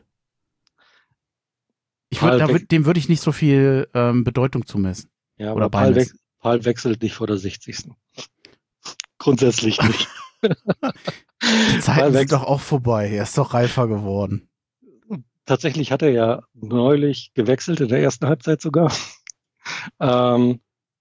Ich würd, da würd, dem würde ich nicht so viel ähm, Bedeutung zumessen. Ja, aber Paul, we Paul wechselt nicht vor der sechzigsten Grundsätzlich nicht. Die Zeiten sind doch auch vorbei. Er ist doch reifer geworden. Tatsächlich hat er ja neulich gewechselt, in der ersten Halbzeit sogar. ähm,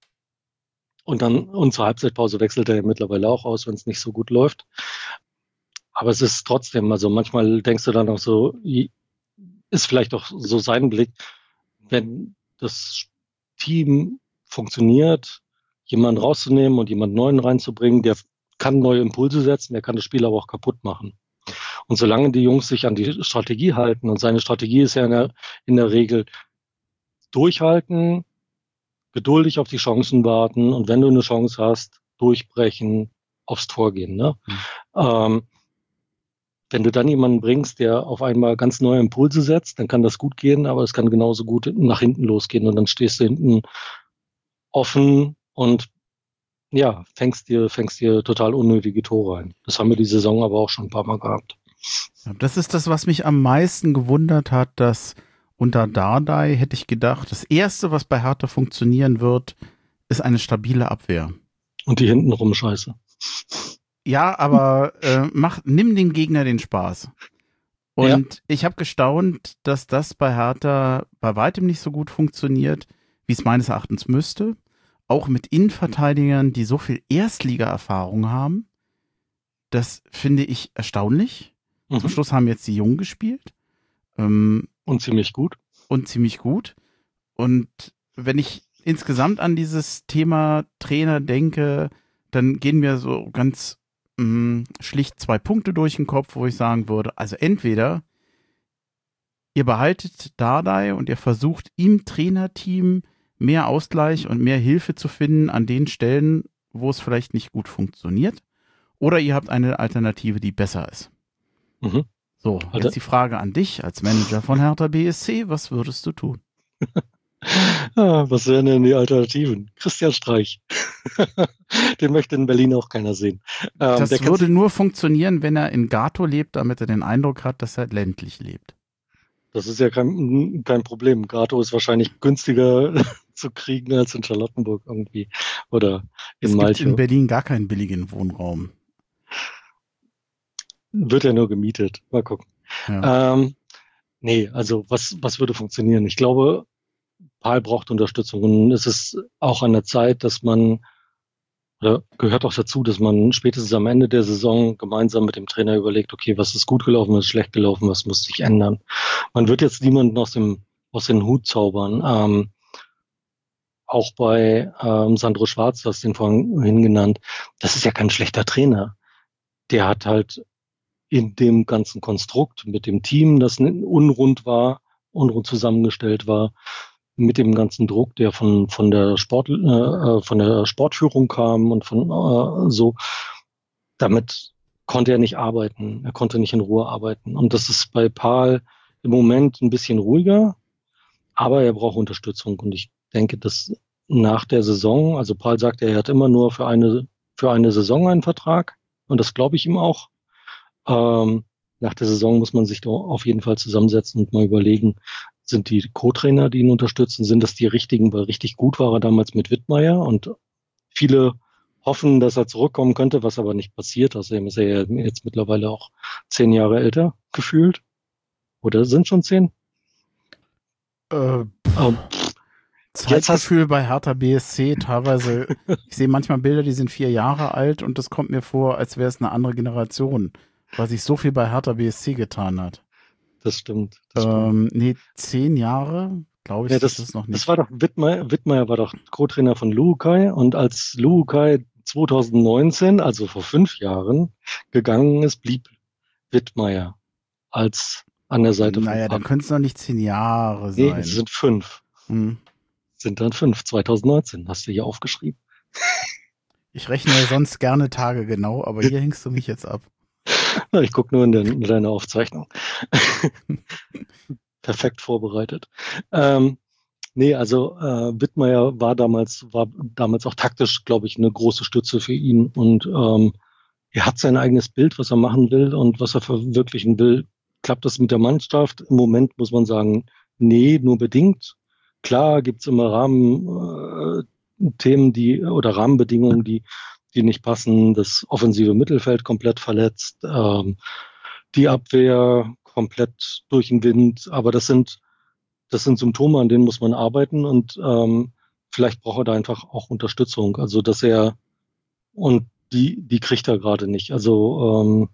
und dann und zur Halbzeitpause wechselt er ja mittlerweile auch aus, wenn es nicht so gut läuft. Aber es ist trotzdem, also manchmal denkst du dann auch so, ist vielleicht auch so sein Blick, wenn das Team funktioniert, jemanden rauszunehmen und jemanden Neuen reinzubringen, der kann neue Impulse setzen, der kann das Spiel aber auch kaputt machen. Und solange die Jungs sich an die Strategie halten, und seine Strategie ist ja in der, in der Regel durchhalten, geduldig auf die Chancen warten und wenn du eine Chance hast, durchbrechen, aufs Tor gehen. Ne? Mhm. Ähm, wenn du dann jemanden bringst, der auf einmal ganz neue Impulse setzt, dann kann das gut gehen, aber es kann genauso gut nach hinten losgehen und dann stehst du hinten offen und ja, fängst dir, fängst dir total unnötige Tore ein. Das haben wir die Saison aber auch schon ein paar Mal gehabt. Ja, das ist das, was mich am meisten gewundert hat, dass unter Dardai hätte ich gedacht, das Erste, was bei Hertha funktionieren wird, ist eine stabile Abwehr. Und die hintenrum Scheiße. Ja, aber äh, mach, nimm dem Gegner den Spaß. Und ja. ich habe gestaunt, dass das bei Hertha bei weitem nicht so gut funktioniert, wie es meines Erachtens müsste. Auch mit Innenverteidigern, die so viel Erstliga-Erfahrung haben. Das finde ich erstaunlich. Mhm. Zum Schluss haben jetzt die Jungen gespielt. Ähm, und ziemlich gut. Und ziemlich gut. Und wenn ich insgesamt an dieses Thema Trainer denke, dann gehen mir so ganz mh, schlicht zwei Punkte durch den Kopf, wo ich sagen würde, also entweder ihr behaltet Dardai und ihr versucht im Trainerteam mehr Ausgleich und mehr Hilfe zu finden an den Stellen, wo es vielleicht nicht gut funktioniert. Oder ihr habt eine Alternative, die besser ist. Mhm. So, jetzt Alter. Die Frage an dich als Manager von Hertha B S C. Was würdest du tun? ah, was wären denn die Alternativen? Christian Streich. Den möchte in Berlin auch keiner sehen. Ähm, das würde nur funktionieren, wenn er in Gato lebt, damit er den Eindruck hat, dass er ländlich lebt. Das ist ja kein, kein Problem. Gato ist wahrscheinlich günstiger zu kriegen als in Charlottenburg irgendwie. Oder in Malchow. Es gibt in Berlin gar keinen billigen Wohnraum. Wird ja nur gemietet. Mal gucken. Ja. Ähm, nee, also was, was würde funktionieren? Ich glaube, Paul braucht Unterstützung. Und es ist auch an der Zeit, dass man, oder gehört auch dazu, dass man spätestens am Ende der Saison gemeinsam mit dem Trainer überlegt, okay, was ist gut gelaufen, was ist schlecht gelaufen, was muss sich ändern. Man wird jetzt niemanden aus dem, aus dem Hut zaubern. Ähm, auch bei ähm, Sandro Schwarz, du hast den vorhin genannt, das ist ja kein schlechter Trainer. Der hat halt in dem ganzen Konstrukt mit dem Team, das unrund war, unrund zusammengestellt war, mit dem ganzen Druck, der von von der Sport äh, von der Sportführung kam und von äh, so, damit konnte er nicht arbeiten. Er konnte nicht in Ruhe arbeiten. Und das ist bei Paul im Moment ein bisschen ruhiger, aber er braucht Unterstützung. Und ich denke, dass nach der Saison, also Paul sagt, er hat immer nur für eine für eine Saison einen Vertrag, und das glaube ich ihm auch. Ähm, nach der Saison muss man sich doch auf jeden Fall zusammensetzen und mal überlegen, sind die Co-Trainer, die ihn unterstützen, sind das die richtigen, weil richtig gut war er damals mit Wittmeier, und viele hoffen, dass er zurückkommen könnte, was aber nicht passiert. Außerdem ist er ja jetzt mittlerweile auch zehn Jahre älter gefühlt. Oder sind schon zehn? Äh, ähm, Zeitgefühl hast... bei Hertha B S C teilweise, ich sehe manchmal Bilder, die sind vier Jahre alt, und das kommt mir vor, als wäre es eine andere Generation, weil sich so viel bei Hertha B S C getan hat. Das stimmt. Das ähm, stimmt. Nee, zehn Jahre, glaube ich, ja, das, ist es noch nicht. Das war doch, Wittmeier, Wittmeier war doch Co-Trainer von Luhukai, und als Luhukai zwanzig neunzehn, also vor fünf Jahren, gegangen ist, blieb Wittmeier als an der Seite naja, von Naja, dann können es noch nicht zehn Jahre sein. Nee, es sind fünf. Hm. Sind dann fünf, zwanzig neunzehn, hast du hier aufgeschrieben. Ich rechne ja sonst gerne Tage genau, aber hier hängst du mich jetzt ab. Ich gucke nur in, den, in deine Aufzeichnung. Perfekt vorbereitet. Ähm, nee, also äh, Wittmeier war damals, war damals auch taktisch, glaube ich, eine große Stütze für ihn. Und ähm, er hat sein eigenes Bild, was er machen will und was er verwirklichen will. Klappt das mit der Mannschaft? Im Moment muss man sagen, nee, nur bedingt. Klar gibt's immer Rahmenthemen, äh, die oder Rahmenbedingungen, die die nicht passen. Das offensive Mittelfeld komplett verletzt, ähm, die Abwehr komplett durch den Wind. Aber das sind das sind Symptome, an denen muss man arbeiten, und ähm, vielleicht braucht er da einfach auch Unterstützung. Also dass er und die die kriegt er gerade nicht. Also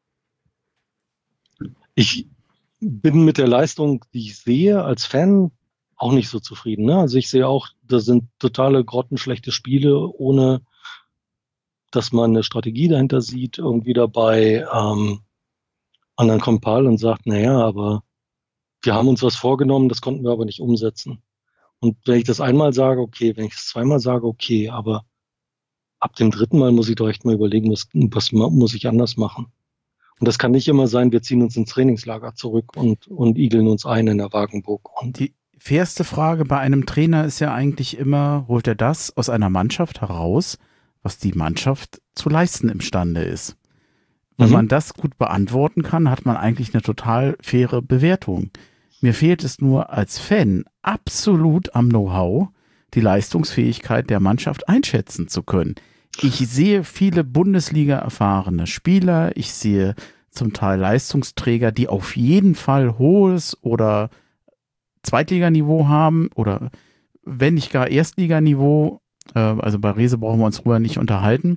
ähm, ich bin mit der Leistung, die ich sehe als Fan, auch nicht so zufrieden. Ne? Also ich sehe auch, das sind totale grottenschlechte Spiele, ohne dass man eine Strategie dahinter sieht, irgendwie dabei. Ähm, und dann kommt Paul und sagt, naja, aber wir haben uns was vorgenommen, das konnten wir aber nicht umsetzen. Und wenn ich das einmal sage, okay, wenn ich es zweimal sage, okay, aber ab dem dritten Mal muss ich doch echt mal überlegen, was, was muss ich anders machen. Und das kann nicht immer sein, wir ziehen uns ins Trainingslager zurück und, und igeln uns ein in der Wagenburg. Und die fairste Frage bei einem Trainer ist ja eigentlich immer, holt er das aus einer Mannschaft heraus, was die Mannschaft zu leisten imstande ist? Wenn mhm. man das gut beantworten kann, hat man eigentlich eine total faire Bewertung. Mir fehlt es nur als Fan absolut am Know-how, die Leistungsfähigkeit der Mannschaft einschätzen zu können. Ich sehe viele Bundesliga-erfahrene Spieler, ich sehe zum Teil Leistungsträger, die auf jeden Fall hohes oder Zweitliganiveau haben oder wenn nicht gar Erstliganiveau. Äh, also bei Rehse brauchen wir uns drüber nicht unterhalten.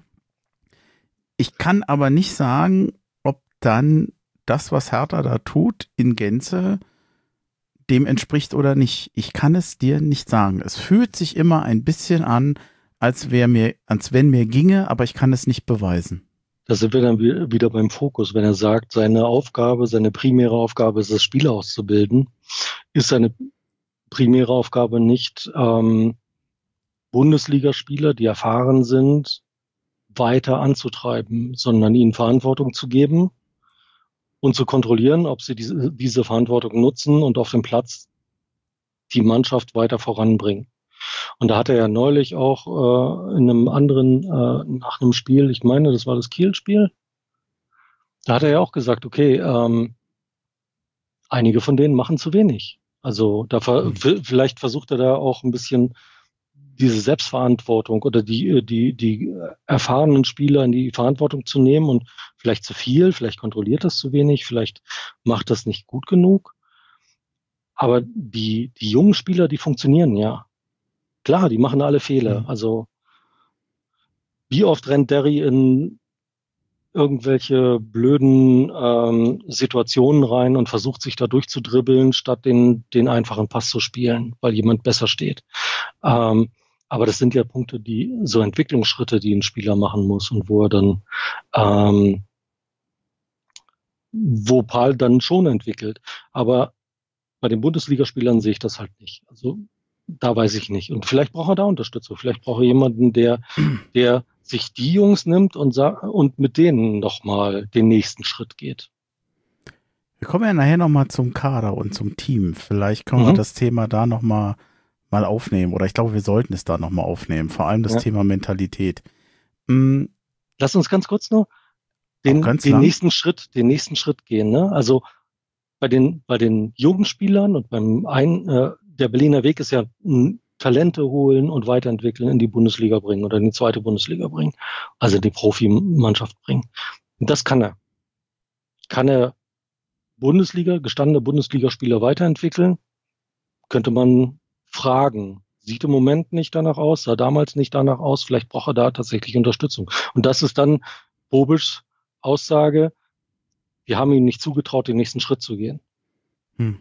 Ich kann aber nicht sagen, ob dann das, was Hertha da tut, in Gänze dem entspricht oder nicht. Ich kann es dir nicht sagen. Es fühlt sich immer ein bisschen an, als wäre mir, als wenn mir ginge, aber ich kann es nicht beweisen. Da sind wir dann wieder beim Fokus. Wenn er sagt, seine Aufgabe, seine primäre Aufgabe ist es, Spieler auszubilden, ist seine primäre Aufgabe nicht, ähm, Bundesligaspieler, die erfahren sind, weiter anzutreiben, sondern ihnen Verantwortung zu geben und zu kontrollieren, ob sie diese, diese Verantwortung nutzen und auf dem Platz die Mannschaft weiter voranbringen. Und da hat er ja neulich auch äh, in einem anderen, äh, nach einem Spiel, ich meine, das war das Kiel-Spiel, da hat er ja auch gesagt, okay, ähm, einige von denen machen zu wenig. Also da ver- mhm. vielleicht versucht er da auch ein bisschen diese Selbstverantwortung oder die, die, die erfahrenen Spieler in die Verantwortung zu nehmen und vielleicht zu viel, vielleicht kontrolliert das zu wenig, vielleicht macht das nicht gut genug. aber die, die jungen Spieler, die funktionieren ja. Klar, die machen alle Fehler. Mhm. Also wie oft rennt Derry in irgendwelche blöden ähm, Situationen rein und versucht sich da durchzudribbeln, statt den, den einfachen Pass zu spielen, weil jemand besser steht. Ähm, aber das sind ja Punkte, die so Entwicklungsschritte, die ein Spieler machen muss und wo er dann ähm, wo Paul dann schon entwickelt. Aber bei den Bundesligaspielern sehe ich das halt nicht. Also da weiß ich nicht. Und vielleicht braucht er da Unterstützung. Vielleicht braucht er jemanden, der, der sich die Jungs nimmt und, sa- und mit denen nochmal den nächsten Schritt geht. Wir kommen ja nachher nochmal zum Kader und zum Team. Vielleicht können wir Mhm. das Thema da nochmal mal aufnehmen. Oder ich glaube, wir sollten es da nochmal aufnehmen. Vor allem das Ja. Thema Mentalität. Hm, Lass uns ganz kurz noch Auch den, ganz den lang? nächsten Schritt, den nächsten Schritt gehen. Ne? Also bei den, bei den jungen Spielern und beim einen, äh, der Berliner Weg ist ja m, Talente holen und weiterentwickeln, in die Bundesliga bringen oder in die zweite Bundesliga bringen, also in die Profimannschaft bringen. Und das kann er. Kann er Bundesliga, gestandene Bundesligaspieler weiterentwickeln? Könnte man fragen. Sieht im Moment nicht danach aus, sah damals nicht danach aus, vielleicht braucht er da tatsächlich Unterstützung. Und das ist dann Bobics Aussage, wir haben ihm nicht zugetraut, den nächsten Schritt zu gehen. Hm.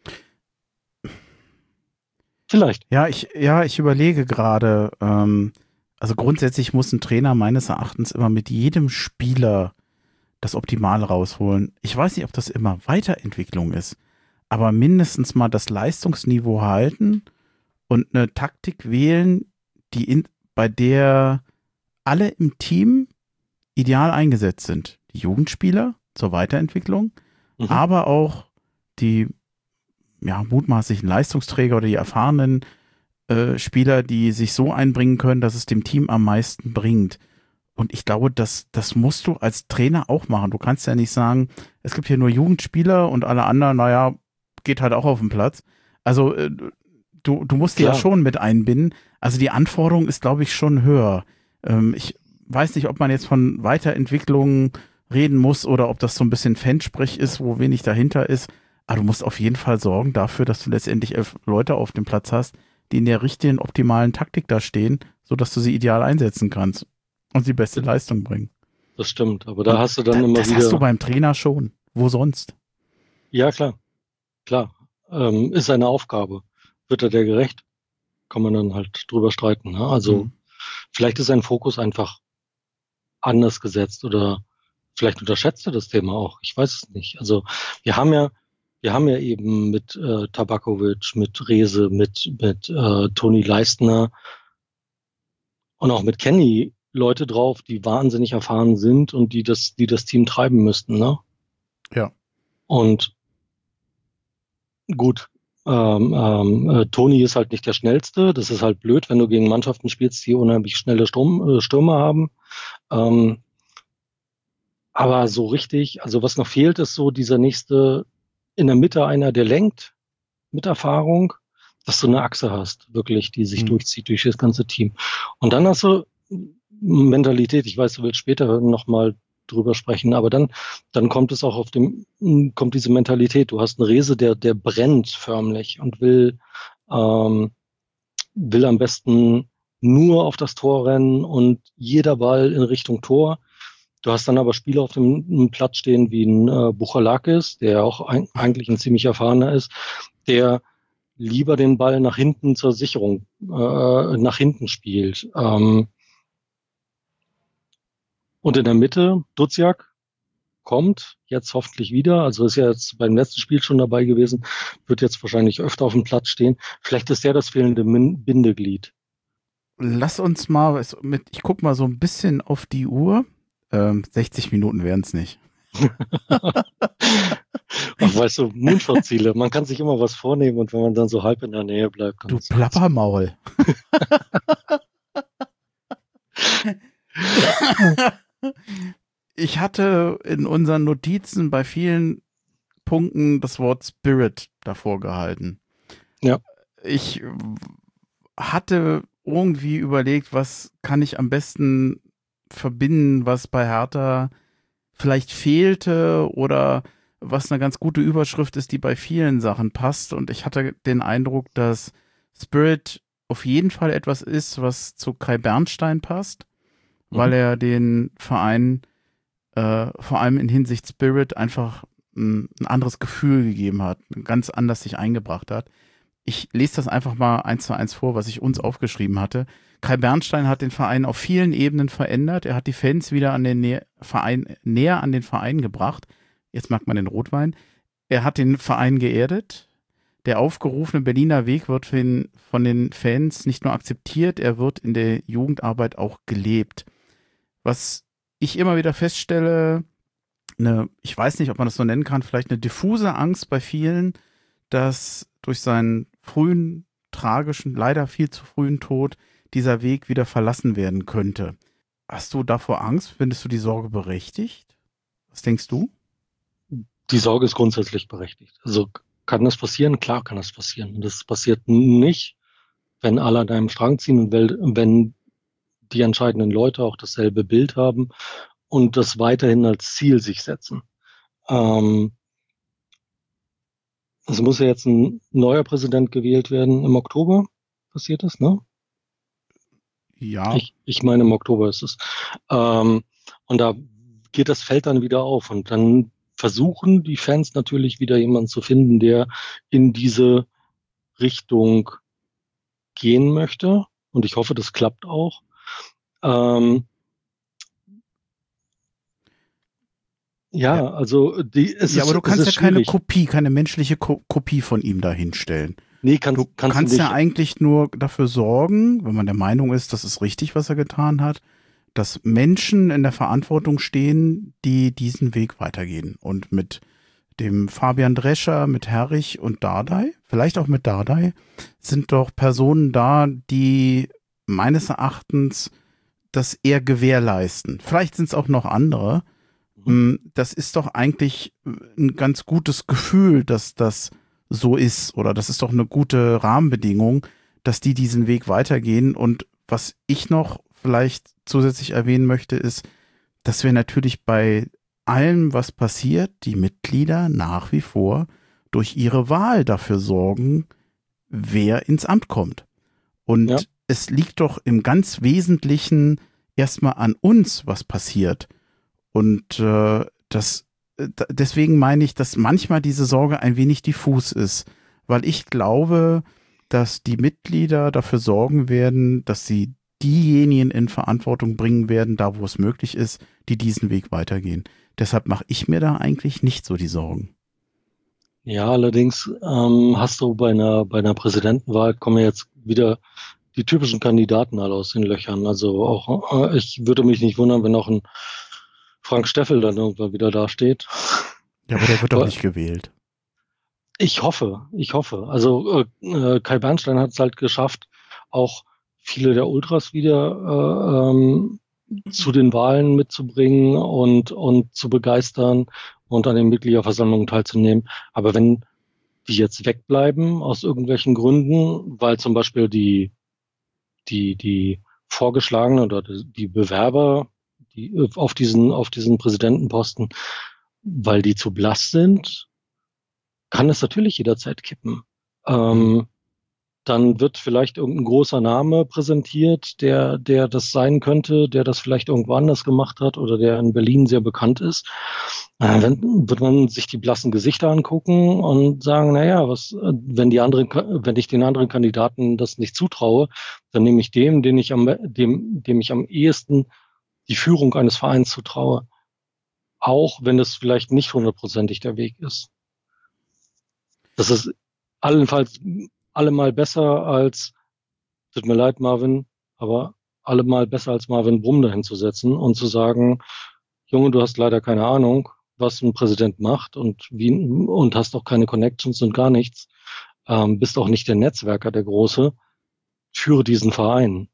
Vielleicht. Ja, ich, ja, ich überlege gerade, ähm, also grundsätzlich muss ein Trainer meines Erachtens immer mit jedem Spieler das Optimale rausholen. Ich weiß nicht, ob das immer Weiterentwicklung ist, aber mindestens mal das Leistungsniveau halten und eine Taktik wählen, die in, bei der alle im Team ideal eingesetzt sind. Die Jugendspieler zur Weiterentwicklung, Mhm. aber auch die ja, mutmaßlichen Leistungsträger oder die erfahrenen äh, Spieler, die sich so einbringen können, dass es dem Team am meisten bringt. Und ich glaube, das, das musst du als Trainer auch machen. Du kannst ja nicht sagen, es gibt hier nur Jugendspieler und alle anderen, naja, geht halt auch auf den Platz. Also äh, du, du musst die ja Klar. schon mit einbinden. Also die Anforderung ist, glaube ich, schon höher. Ähm, ich weiß nicht, ob man jetzt von Weiterentwicklung reden muss oder ob das so ein bisschen Fansprech ist, wo wenig dahinter ist. Aber du musst auf jeden Fall sorgen dafür, dass du letztendlich elf Leute auf dem Platz hast, die in der richtigen, optimalen Taktik da stehen, sodass du sie ideal einsetzen kannst und die beste Leistung bringen. Das stimmt, aber da Und hast du dann da, immer das wieder. hast du beim Trainer schon. Wo sonst? Ja, klar. Klar. Ähm, ist seine Aufgabe. Wird er der gerecht? Kann man dann halt drüber streiten. Ne? Also Mhm. vielleicht ist sein Fokus einfach anders gesetzt oder vielleicht unterschätzt er das Thema auch. Ich weiß es nicht. Also wir haben ja, wir haben ja eben mit äh, Tabakovic, mit Rehse, mit, mit äh, Toni Leistner und auch mit Kenny Leute drauf, die wahnsinnig erfahren sind und die das, die das Team treiben müssten. Ne? Ja. Und gut, ähm, ähm, äh, Toni ist halt nicht der Schnellste. Das ist halt blöd, wenn du gegen Mannschaften spielst, die unheimlich schnelle Sturm, äh, Stürmer haben. Ähm, aber so richtig, also was noch fehlt, ist so dieser nächste, in der Mitte einer, der lenkt, mit Erfahrung, dass du eine Achse hast, wirklich, die sich Mhm. durchzieht durch das ganze Team. Und dann hast du Mentalität. Ich weiß, du willst später nochmal drüber sprechen, aber dann, dann kommt es auch auf dem, kommt diese Mentalität. Du hast einen Rehse, der, der brennt förmlich und will, ähm, will am besten nur auf das Tor rennen und jeder Ball in Richtung Tor. Du hast dann aber Spieler auf dem Platz stehen wie ein äh, Buchalakis, der auch ein, eigentlich ein ziemlich erfahrener ist, der lieber den Ball nach hinten zur Sicherung, äh, nach hinten spielt. Ähm, und in der Mitte, Duziak kommt jetzt hoffentlich wieder, also ist ja jetzt beim letzten Spiel schon dabei gewesen, wird jetzt wahrscheinlich öfter auf dem Platz stehen. Vielleicht ist der das fehlende Min- Bindeglied. Lass uns mal, es- mit, ich guck mal so ein bisschen auf die Uhr. Ähm, sechzig Minuten wären es nicht. Ach, weißt du, Moonshot-Ziele, man kann sich immer was vornehmen und wenn man dann so halb in der Nähe bleibt, dann Du ist Plappermaul. Ich hatte in unseren Notizen bei vielen Punkten das Wort Spirit davor gehalten. Ja. Ich hatte irgendwie überlegt, was kann ich am besten verbinden, was bei Hertha vielleicht fehlte oder was eine ganz gute Überschrift ist, die bei vielen Sachen passt. Und ich hatte den Eindruck, dass Spirit auf jeden Fall etwas ist, was zu Kai Bernstein passt, mhm. weil er den Verein äh, vor allem in Hinsicht Spirit einfach ein, ein anderes Gefühl gegeben hat, ganz anders sich eingebracht hat. Ich lese das einfach mal eins zu eins vor, was ich uns aufgeschrieben hatte. Kai Bernstein hat den Verein auf vielen Ebenen verändert. Er hat die Fans wieder an den Nä- Verein, näher an den Verein gebracht. Jetzt mag man den Rotwein. Er hat den Verein geerdet. Der aufgerufene Berliner Weg wird von den, von den Fans nicht nur akzeptiert, er wird in der Jugendarbeit auch gelebt. Was ich immer wieder feststelle, eine, ich weiß nicht, ob man das so nennen kann, vielleicht eine diffuse Angst bei vielen, dass durch seinen frühen, tragischen, leider viel zu frühen Tod dieser Weg wieder verlassen werden könnte. Hast du davor Angst? Findest du die Sorge berechtigt? Was denkst du? Die Sorge ist grundsätzlich berechtigt. Also kann das passieren? Klar kann das passieren. Das passiert nicht, wenn alle an einem Strang ziehen und wenn die entscheidenden Leute auch dasselbe Bild haben und das weiterhin als Ziel sich setzen. Ähm, es muss ja jetzt ein neuer Präsident gewählt werden im Oktober. Passiert das, ne? Ja. Ich, ich meine, im Oktober ist es. Ähm, und da geht das Feld dann wieder auf. Und dann versuchen die Fans natürlich wieder jemanden zu finden, der in diese Richtung gehen möchte. Und ich hoffe, das klappt auch. Ähm, ja, ja, also die, es ja, ist, aber du kannst ja schwierig. keine Kopie, keine menschliche Ko- Kopie von ihm dahinstellen. Nee, kannst, du kannst, kannst du ja nicht. eigentlich nur dafür sorgen, wenn man der Meinung ist, das ist richtig, was er getan hat, dass Menschen in der Verantwortung stehen, die diesen Weg weitergehen. Und mit dem Fabian Drescher, mit Herrich und Dardai, vielleicht auch mit Dardai, sind doch Personen da, die meines Erachtens das eher gewährleisten. Vielleicht sind es auch noch andere. Das ist doch eigentlich ein ganz gutes Gefühl, dass das so ist, oder das ist doch eine gute Rahmenbedingung, dass die diesen Weg weitergehen. Und was ich noch vielleicht zusätzlich erwähnen möchte, ist, dass wir natürlich bei allem, was passiert, die Mitglieder nach wie vor durch ihre Wahl dafür sorgen, wer ins Amt kommt. Und ja. es liegt doch im ganz Wesentlichen erstmal an uns, was passiert. Und äh, das deswegen meine ich, dass manchmal diese Sorge ein wenig diffus ist, weil ich glaube, dass die Mitglieder dafür sorgen werden, dass sie diejenigen in Verantwortung bringen werden, da wo es möglich ist, die diesen Weg weitergehen. Deshalb mache ich mir da eigentlich nicht so die Sorgen. Ja, allerdings ähm, hast du bei einer bei einer Präsidentenwahl kommen jetzt wieder die typischen Kandidaten alle aus den Löchern. Also auch äh, ich würde mich nicht wundern, wenn auch ein Frank Steffel dann irgendwann wieder dasteht. Ja, aber der wird doch nicht gewählt. Ich hoffe, ich hoffe. Also äh, Kai Bernstein hat es halt geschafft, auch viele der Ultras wieder äh, ähm, zu den Wahlen mitzubringen und und zu begeistern und an den Mitgliederversammlungen teilzunehmen. Aber wenn die jetzt wegbleiben aus irgendwelchen Gründen, weil zum Beispiel die die die Vorgeschlagenen oder die Bewerber die auf diesen auf diesen Präsidentenposten, weil die zu blass sind, kann es natürlich jederzeit kippen. Ähm, dann wird vielleicht irgendein großer Name präsentiert, der der das sein könnte, der das vielleicht irgendwo anders gemacht hat oder der in Berlin sehr bekannt ist. Äh, dann wird man sich die blassen Gesichter angucken und sagen, na ja, was, wenn die anderen, wenn ich den anderen Kandidaten das nicht zutraue, dann nehme ich dem, den ich am dem dem ich am ehesten die Führung eines Vereins zutraue, auch wenn das vielleicht nicht hundertprozentig der Weg ist. Das ist allenfalls allemal besser als, tut mir leid, Marvin, aber allemal besser als Marvin Brumm dahin zu setzen und zu sagen, Junge, du hast leider keine Ahnung, was ein Präsident macht und wie und hast auch keine Connections und gar nichts, ähm, bist auch nicht der Netzwerker, der Große, führe diesen Verein.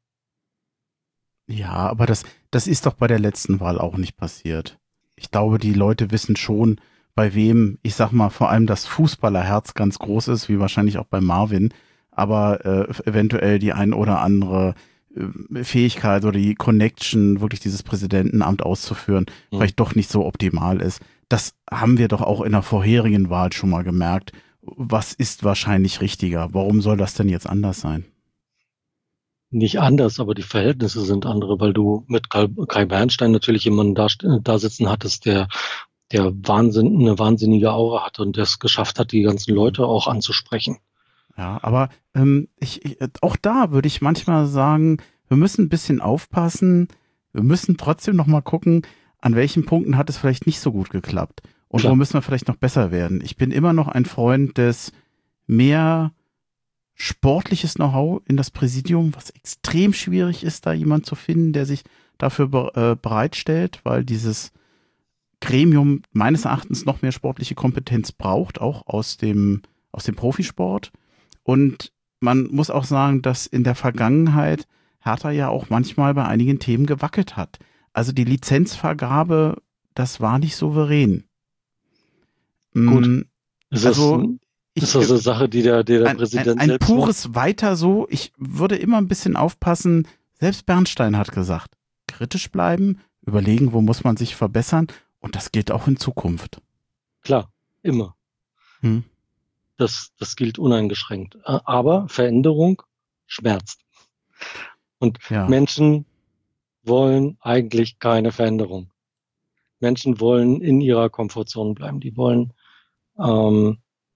Ja, aber das, das ist doch bei der letzten Wahl auch nicht passiert. Ich glaube, die Leute wissen schon, bei wem, ich sag mal, vor allem das Fußballerherz ganz groß ist, wie wahrscheinlich auch bei Marvin, aber äh, eventuell die ein oder andere äh, Fähigkeit oder die Connection, wirklich dieses Präsidentenamt auszuführen, mhm. vielleicht doch nicht so optimal ist. Das haben wir doch auch in der vorherigen Wahl schon mal gemerkt. Was ist wahrscheinlich richtiger? Warum soll das denn jetzt anders sein? Nicht anders, aber die Verhältnisse sind andere, weil du mit Kai, Kai Bernstein natürlich jemanden da, da sitzen hattest, der, der Wahnsinn, eine wahnsinnige Aura hatte und der es geschafft hat, die ganzen Leute auch anzusprechen. Ja, aber ähm, ich, ich, auch da würde ich manchmal sagen, wir müssen ein bisschen aufpassen. Wir müssen trotzdem noch mal gucken, an welchen Punkten hat es vielleicht nicht so gut geklappt und Klar. wo müssen wir vielleicht noch besser werden. Ich bin immer noch ein Freund des mehr sportliches Know-how in das Präsidium, was extrem schwierig ist, da jemand zu finden, der sich dafür be- äh, bereitstellt, weil dieses Gremium meines Erachtens noch mehr sportliche Kompetenz braucht, auch aus dem, aus dem Profisport. Und man muss auch sagen, dass in der Vergangenheit Hertha ja auch manchmal bei einigen Themen gewackelt hat. Also die Lizenzvergabe, das war nicht souverän. Gut. Ist also das, ich, ist das eine Sache, die der, die der ein, Präsident ein, ein selbst pures macht? Weiter so. Ich würde immer ein bisschen aufpassen. Selbst Bernstein hat gesagt, kritisch bleiben, überlegen, wo muss man sich verbessern. Und das gilt auch in Zukunft. Klar, immer. Hm. Das, das gilt uneingeschränkt. Aber Veränderung schmerzt. Und ja. Menschen wollen eigentlich keine Veränderung. Menschen wollen in ihrer Komfortzone bleiben. Die wollen, ähm,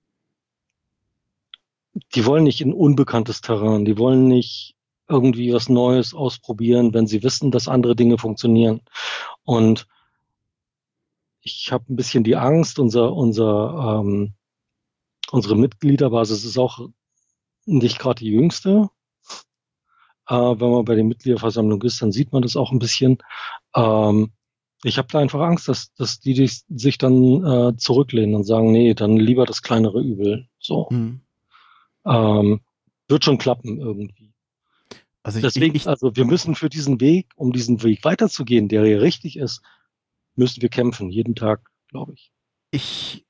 die wollen nicht in unbekanntes Terrain. Die wollen nicht irgendwie was Neues ausprobieren, wenn sie wissen, dass andere Dinge funktionieren. Und ich habe ein bisschen die Angst, unser, unser, ähm, unsere Mitgliederbasis ist auch nicht gerade die jüngste. Äh, wenn man bei der Mitgliederversammlung ist, dann sieht man das auch ein bisschen. Ähm, ich habe da einfach Angst, dass, dass die, die sich dann äh, zurücklehnen und sagen, nee, dann lieber das kleinere Übel. So. Mhm. Ähm, wird schon klappen irgendwie. Also ich, Deswegen, ich, also wir müssen für diesen Weg, um diesen Weg weiterzugehen, der ja richtig ist, müssen wir kämpfen, jeden Tag, glaube ich. Ich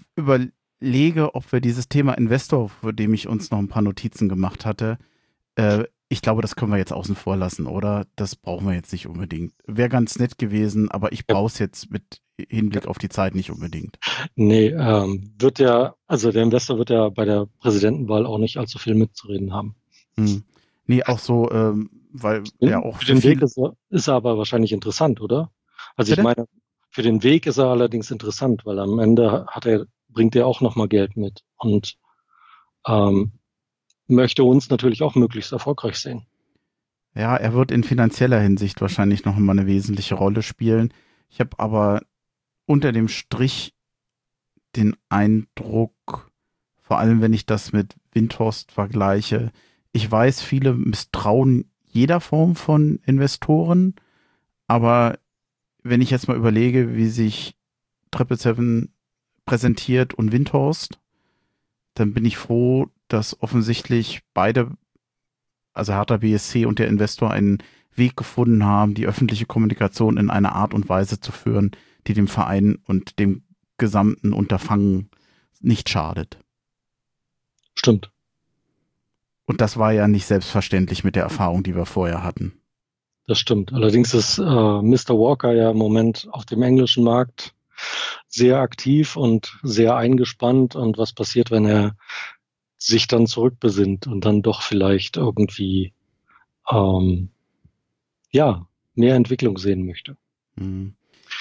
überlege, ob wir dieses Thema Investor, für dem ich uns noch ein paar Notizen gemacht hatte, äh, ich glaube, das können wir jetzt außen vor lassen, oder? Das brauchen wir jetzt nicht unbedingt. Wäre ganz nett gewesen, aber ich brauche es jetzt mit Hinblick auf die Zeit nicht unbedingt. Nee, ähm, wird ja, also der Investor wird ja bei der Präsidentenwahl auch nicht allzu viel mitzureden haben. Hm. Nee, auch so, ähm, weil ja auch für den Weg ist er, ist er aber wahrscheinlich interessant, oder? Also Bitte? Ich meine, für den Weg ist er allerdings interessant, weil am Ende hat er, bringt er auch nochmal Geld mit und ähm, möchte uns natürlich auch möglichst erfolgreich sehen. Ja, er wird in finanzieller Hinsicht wahrscheinlich noch mal eine wesentliche Rolle spielen. Ich habe aber unter dem Strich den Eindruck, vor allem wenn ich das mit Windhorst vergleiche, ich weiß, viele misstrauen jeder Form von Investoren, aber wenn ich jetzt mal überlege, wie sich Triple Seven präsentiert und Windhorst, dann bin ich froh, dass offensichtlich beide, also Hertha B S C und der Investor, einen Weg gefunden haben, die öffentliche Kommunikation in einer Art und Weise zu führen, die dem Verein und dem gesamten Unterfangen nicht schadet. Stimmt. Und das war ja nicht selbstverständlich mit der Erfahrung, die wir vorher hatten. Das stimmt. Allerdings ist äh, Mister Walker ja im Moment auf dem englischen Markt sehr aktiv und sehr eingespannt. Und was passiert, wenn er sich dann zurückbesinnt und dann doch vielleicht irgendwie ähm, ja mehr Entwicklung sehen möchte. Mhm.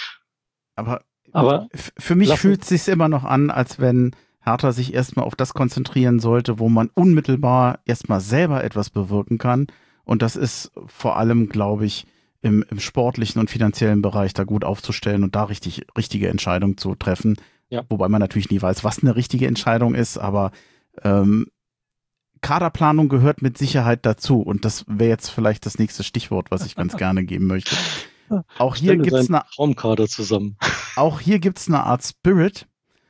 Aber, Aber f- für mich fühlt es sich immer noch an, als wenn Hertha sich erstmal auf das konzentrieren sollte, wo man unmittelbar erstmal selber etwas bewirken kann. Und das ist vor allem, glaube ich, im, im sportlichen und finanziellen Bereich da gut aufzustellen und da richtig richtige Entscheidungen zu treffen. Ja. Wobei man natürlich nie weiß, was eine richtige Entscheidung ist, aber ähm, Kaderplanung gehört mit Sicherheit dazu. Und das wäre jetzt vielleicht das nächste Stichwort, was ich ganz gerne geben möchte. Auch hier gibt es eine Traumkader zusammen. Auch hier gibt es eine Art Spirit.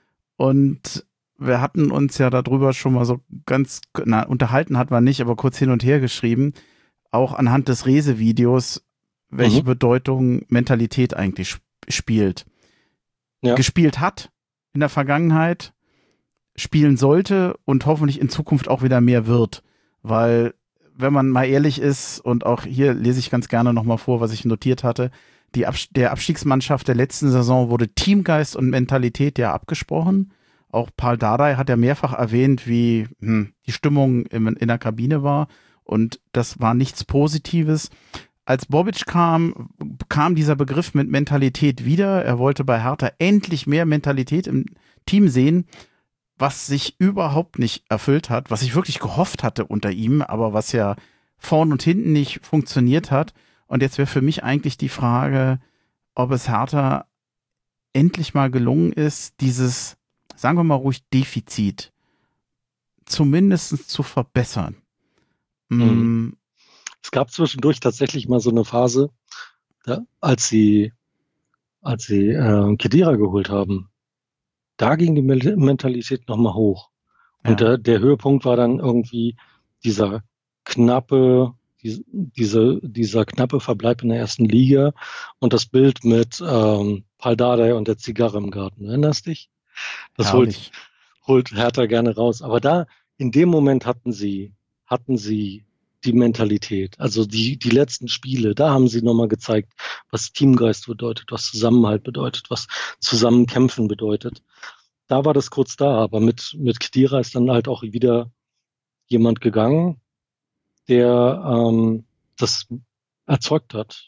Und wir hatten uns ja darüber schon mal so ganz, na, unterhalten hat man nicht, aber kurz hin und her geschrieben, auch anhand des Rese-Videos, welche mhm. Bedeutung Mentalität eigentlich sp- spielt. Ja. Gespielt hat in der Vergangenheit, spielen sollte und hoffentlich in Zukunft auch wieder mehr wird. Weil wenn man mal ehrlich ist, und auch hier lese ich ganz gerne nochmal vor, was ich notiert hatte, die Abs- der Abstiegsmannschaft der letzten Saison wurde Teamgeist und Mentalität ja abgesprochen. Auch Pál Dardai hat ja mehrfach erwähnt, wie hm, die Stimmung in, in der Kabine war, und das war nichts Positives. Als Bobic kam, kam dieser Begriff mit Mentalität wieder. Er wollte bei Hertha endlich mehr Mentalität im Team sehen, was sich überhaupt nicht erfüllt hat, was ich wirklich gehofft hatte unter ihm, aber was ja vorn und hinten nicht funktioniert hat. Und jetzt wäre für mich eigentlich die Frage, ob es Hertha endlich mal gelungen ist, dieses, sagen wir mal ruhig, Defizit zumindest zu verbessern. Mhm. Es gab zwischendurch tatsächlich mal so eine Phase, da, als sie, als sie äh, Khedira geholt haben. Da ging die Mel- Mentalität nochmal hoch. Und Ja. der, der Höhepunkt war dann irgendwie dieser knappe, die, diese, dieser knappe Verbleib in der ersten Liga und das Bild mit ähm, Pál Dardai und der Zigarre im Garten. Erinnerst dich? Das holt, Herrlich. holt Hertha gerne raus. Aber da, in dem Moment hatten sie, hatten sie die Mentalität. Also die, die letzten Spiele, da haben sie nochmal gezeigt, was Teamgeist bedeutet, was Zusammenhalt bedeutet, was Zusammenkämpfen bedeutet. Da war das kurz da, aber mit, mit Khedira ist dann halt auch wieder jemand gegangen, der ähm, das erzeugt hat.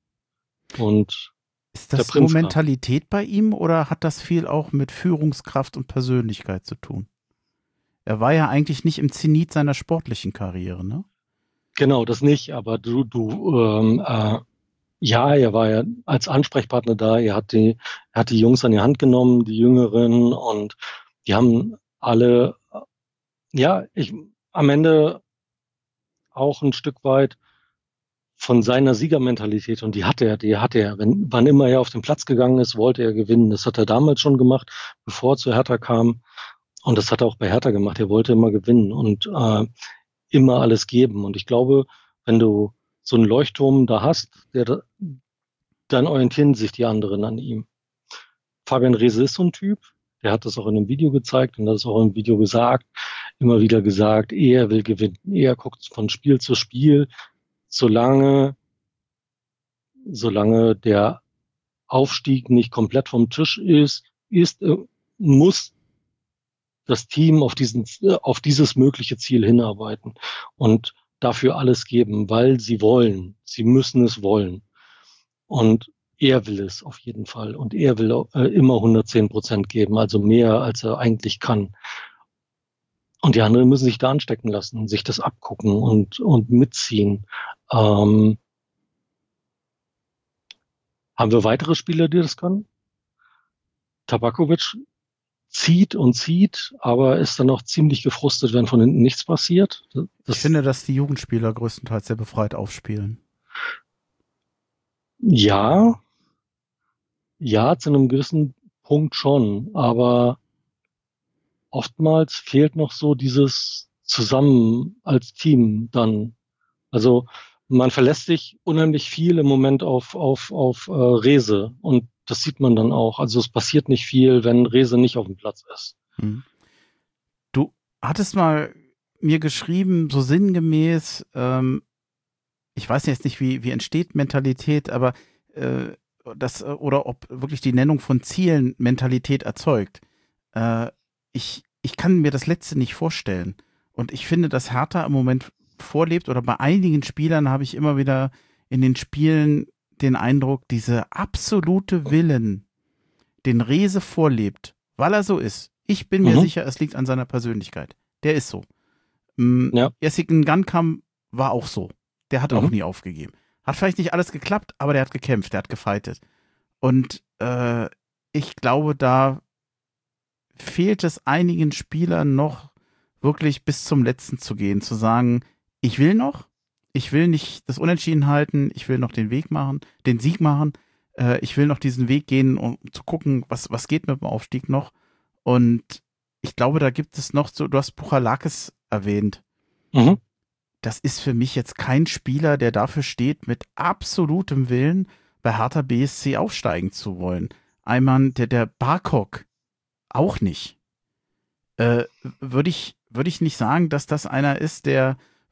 Und Ist der das nur Prinz kam. Mentalität bei ihm oder hat das viel auch mit Führungskraft und Persönlichkeit zu tun? Er war ja eigentlich nicht im Zenit seiner sportlichen Karriere, ne? Genau, das nicht, aber du, du, ähm, äh, ja, er war ja als Ansprechpartner da, er hat die, er hat die Jungs an die Hand genommen, die Jüngeren, und die haben alle, äh, ja, ich, am Ende auch ein Stück weit von seiner Siegermentalität, und die hatte er, die hatte er. Wenn, wann immer er auf den Platz gegangen ist, wollte er gewinnen. Das hat er damals schon gemacht, bevor er zu Hertha kam. Und das hat er auch bei Hertha gemacht. Er wollte immer gewinnen und äh, immer alles geben. Und ich glaube, wenn du so einen Leuchtturm da hast, der, da- dann orientieren sich die anderen an ihm. Fabian Reese ist so ein Typ, der hat das auch in einem Video gezeigt und das auch im Video gesagt, immer wieder gesagt, er will gewinnen. Er guckt von Spiel zu Spiel, solange, solange der Aufstieg nicht komplett vom Tisch ist, ist, äh, muss das Team auf diesen, auf dieses mögliche Ziel hinarbeiten und dafür alles geben, weil sie wollen. Sie müssen es wollen. Und er will es auf jeden Fall. Und er will äh, immer hundertzehn Prozent geben, also mehr, als er eigentlich kann. Und die anderen müssen sich da anstecken lassen, sich das abgucken und, und mitziehen. Ähm, haben wir weitere Spieler, die das können? Tabakovic zieht und zieht, aber ist dann auch ziemlich gefrustet, wenn von hinten nichts passiert. Das, Ich finde, dass die Jugendspieler größtenteils sehr befreit aufspielen. ja, ja, zu einem gewissen Punkt schon, aber oftmals fehlt noch so dieses Zusammen als Team dann. Also man verlässt sich unheimlich viel im Moment auf, auf, auf äh, Reese, und das sieht man dann auch. Also es passiert nicht viel, wenn Reese nicht auf dem Platz ist. Hm. Du hattest mal mir geschrieben, so sinngemäß, ähm, ich weiß jetzt nicht, wie, wie entsteht Mentalität, aber äh, das, oder ob wirklich die Nennung von Zielen Mentalität erzeugt. Äh, ich, ich kann mir das Letzte nicht vorstellen. Und ich finde, dass Hertha im Moment vorlebt, oder bei einigen Spielern habe ich immer wieder in den Spielen den Eindruck, diese absolute Willen, den Reese vorlebt, weil er so ist. Ich bin mir Mhm. sicher, es liegt an seiner Persönlichkeit. Der ist so. Mm, Ja. Jessica Gankam war auch so. Der hat auch Mhm. nie aufgegeben. Hat vielleicht nicht alles geklappt, aber der hat gekämpft, der hat gefightet. Und äh, ich glaube, da fehlt es einigen Spielern noch, wirklich bis zum Letzten zu gehen, zu sagen, ich will noch, ich will nicht das Unentschieden halten, ich will noch den Weg machen, den Sieg machen, äh, ich will noch diesen Weg gehen, um zu gucken, was, was geht mit dem Aufstieg noch. Und ich glaube, da gibt es noch so, du hast Buchalakis erwähnt. Mhm. Das ist für mich jetzt kein Spieler, der dafür steht, mit absolutem Willen bei Hertha B S C aufsteigen zu wollen. Einmal der, der Barkok auch nicht. Äh, würde ich, würde ich nicht sagen, dass das einer ist, der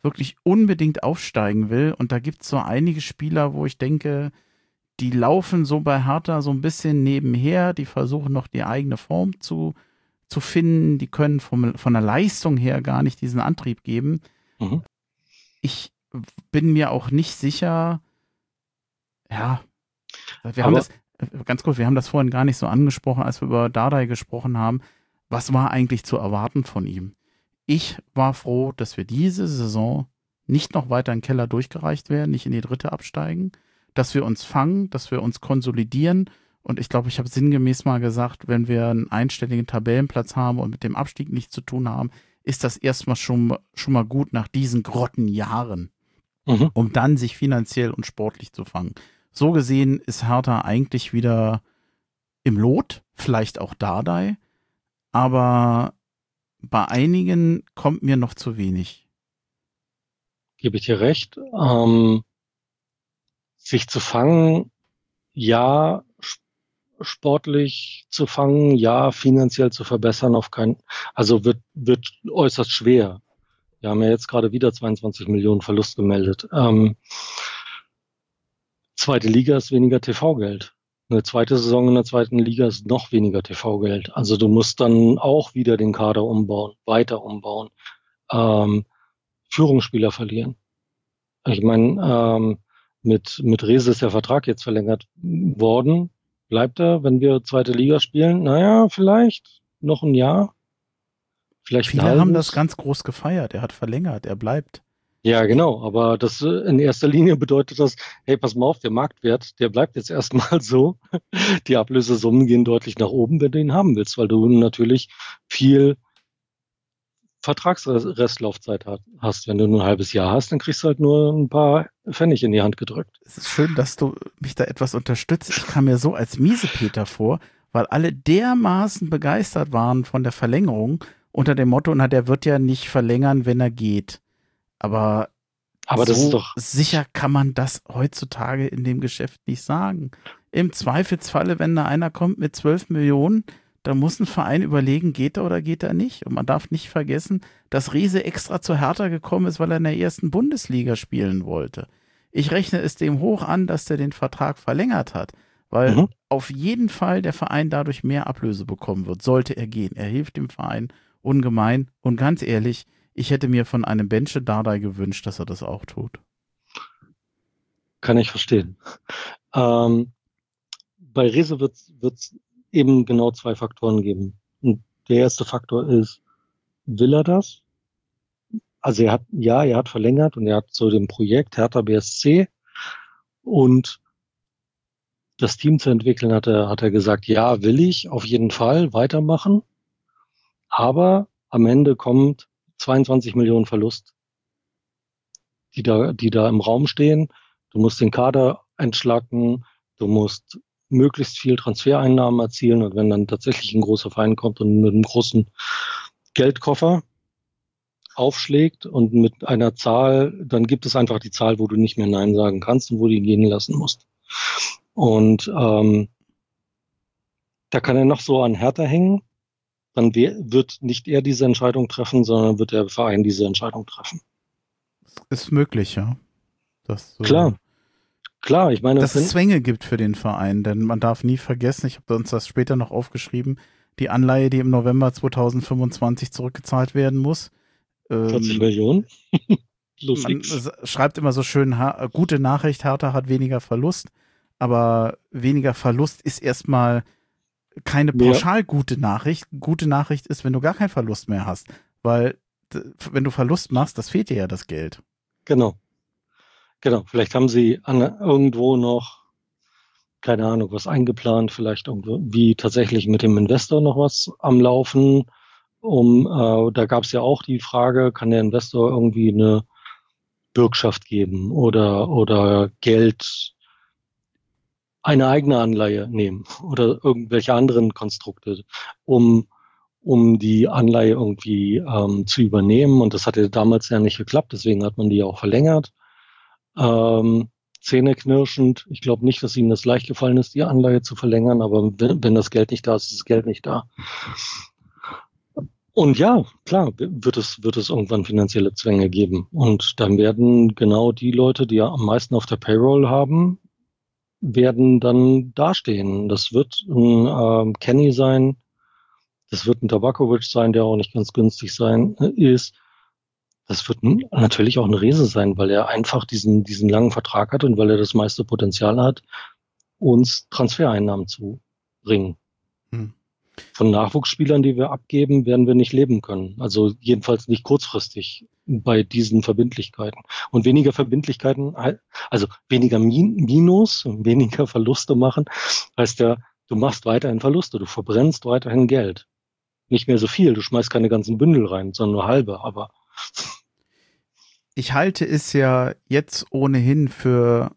wirklich unbedingt aufsteigen will. Und da gibt es so einige Spieler, wo ich denke, die laufen so bei Hertha so ein bisschen nebenher, die versuchen noch die eigene Form zu, zu finden, die können vom, von der Leistung her gar nicht diesen Antrieb geben. Mhm. Ich bin mir auch nicht sicher, ja, wir Aber haben das, ganz kurz, wir haben das vorhin gar nicht so angesprochen, als wir über Dardai gesprochen haben. Was war eigentlich zu erwarten von ihm? Ich war froh, dass wir diese Saison nicht noch weiter in den Keller durchgereicht werden, nicht in die dritte absteigen, dass wir uns fangen, dass wir uns konsolidieren. Und ich glaube, ich habe sinngemäß mal gesagt, wenn wir einen einstelligen Tabellenplatz haben und mit dem Abstieg nichts zu tun haben, ist das erstmal schon, schon mal gut nach diesen Grottenjahren, mhm. um dann sich finanziell und sportlich zu fangen. So gesehen ist Hertha eigentlich wieder im Lot, vielleicht auch Dardai, aber bei einigen kommt mir noch zu wenig. Gebe ich dir recht. Ähm, sich zu fangen, ja, sportlich zu fangen, ja, finanziell zu verbessern, auf keinen, also wird, wird äußerst schwer. Wir haben ja jetzt gerade wieder zweiundzwanzig Millionen Verlust gemeldet. Ähm, zweite Liga ist weniger T V-Geld. Eine zweite Saison in der zweiten Liga ist noch weniger T V-Geld. Also du musst dann auch wieder den Kader umbauen, weiter umbauen, ähm, Führungsspieler verlieren. Ich meine, ähm, mit, mit Rehse ist der Vertrag jetzt verlängert worden. Bleibt er, wenn wir zweite Liga spielen? Naja, vielleicht noch ein Jahr. Vielleicht Viele haben das ganz groß gefeiert. Er hat verlängert, er bleibt. Ja, genau. Aber das in erster Linie bedeutet das, hey, pass mal auf, der Marktwert, der bleibt jetzt erstmal so. Die Ablösesummen gehen deutlich nach oben, wenn du ihn haben willst, weil du natürlich viel Vertragsrestlaufzeit hast. Wenn du nur ein halbes Jahr hast, dann kriegst du halt nur ein paar Pfennig in die Hand gedrückt. Es ist schön, dass du mich da etwas unterstützt. Ich kam mir so als Miesepeter vor, weil alle dermaßen begeistert waren von der Verlängerung unter dem Motto, na, der wird ja nicht verlängern, wenn er geht. Aber, Aber so das ist doch sicher kann man das heutzutage in dem Geschäft nicht sagen. Im Zweifelsfalle, wenn da einer kommt mit zwölf Millionen, dann muss ein Verein überlegen, geht er oder geht er nicht. Und man darf nicht vergessen, dass Riese extra zu Hertha gekommen ist, weil er in der ersten Bundesliga spielen wollte. Ich rechne es dem hoch an, dass der den Vertrag verlängert hat, weil mhm. auf jeden Fall der Verein dadurch mehr Ablöse bekommen wird, sollte er gehen. Er hilft dem Verein ungemein. Und ganz ehrlich, ich hätte mir von einem Benche Dardai gewünscht, dass er das auch tut. Kann ich verstehen. Ähm, bei Riese wird es eben genau zwei Faktoren geben. Und der erste Faktor ist, will er das? Also er hat, ja, er hat verlängert und er hat zu dem Projekt Hertha B S C und das Team zu entwickeln, hat er, hat er gesagt, ja, will ich auf jeden Fall weitermachen. Aber am Ende kommt zweiundzwanzig Millionen Verlust, die da, die da im Raum stehen. Du musst den Kader entschlacken, du musst möglichst viel Transfereinnahmen erzielen und wenn dann tatsächlich ein großer Verein kommt und mit einem großen Geldkoffer aufschlägt und mit einer Zahl, dann gibt es einfach die Zahl, wo du nicht mehr Nein sagen kannst und wo du ihn gehen lassen musst. Und ähm, da kann er noch so an Hertha hängen, dann wird nicht er diese Entscheidung treffen, sondern wird der Verein diese Entscheidung treffen. Ist möglich, ja. Das, Klar. Äh, Klar, ich meine, dass es Zwänge gibt für den Verein, denn man darf nie vergessen, ich habe uns das später noch aufgeschrieben, die Anleihe, die im November zweitausendfünfundzwanzig zurückgezahlt werden muss. vierzig ähm, Millionen? Man schreibt immer so schön, ha, gute Nachricht, Hertha hat weniger Verlust, aber weniger Verlust ist erstmal keine pauschal gute Nachricht. Gute Nachricht ist, wenn du gar keinen Verlust mehr hast, weil wenn du Verlust machst, das fehlt dir ja das Geld. Genau. Genau, vielleicht haben sie an, irgendwo noch, keine Ahnung, was eingeplant, vielleicht irgendwie tatsächlich mit dem Investor noch was am Laufen. Um, äh, da gab es ja auch die Frage, kann der Investor irgendwie eine Bürgschaft geben oder, oder Geld, eine eigene Anleihe nehmen oder irgendwelche anderen Konstrukte, um, um die Anleihe irgendwie ähm, zu übernehmen. Und das hatte damals ja nicht geklappt, deswegen hat man die auch verlängert. Ähm, zähneknirschend. Ich glaube nicht, dass ihnen das leicht gefallen ist, die Anleihe zu verlängern, aber wenn, wenn das Geld nicht da ist, ist das Geld nicht da. Und ja, klar, wird es, wird es irgendwann finanzielle Zwänge geben. Und dann werden genau die Leute, die ja am meisten auf der Payroll haben, werden dann dastehen. Das wird ein ähm, Kenny sein, das wird ein Tabakovic sein, der auch nicht ganz günstig sein äh, ist. Das wird n- natürlich auch ein Rese sein, weil er einfach diesen, diesen langen Vertrag hat und weil er das meiste Potenzial hat, uns Transfereinnahmen zu bringen. Hm. Von Nachwuchsspielern, die wir abgeben, werden wir nicht leben können. Also jedenfalls nicht kurzfristig bei diesen Verbindlichkeiten. Und weniger Verbindlichkeiten, also weniger Min Minus, weniger Verluste machen, heißt ja, du machst weiterhin Verluste, du verbrennst weiterhin Geld. Nicht mehr so viel, du schmeißt keine ganzen Bündel rein, sondern nur halbe, aber Ich halte es ja jetzt ohnehin für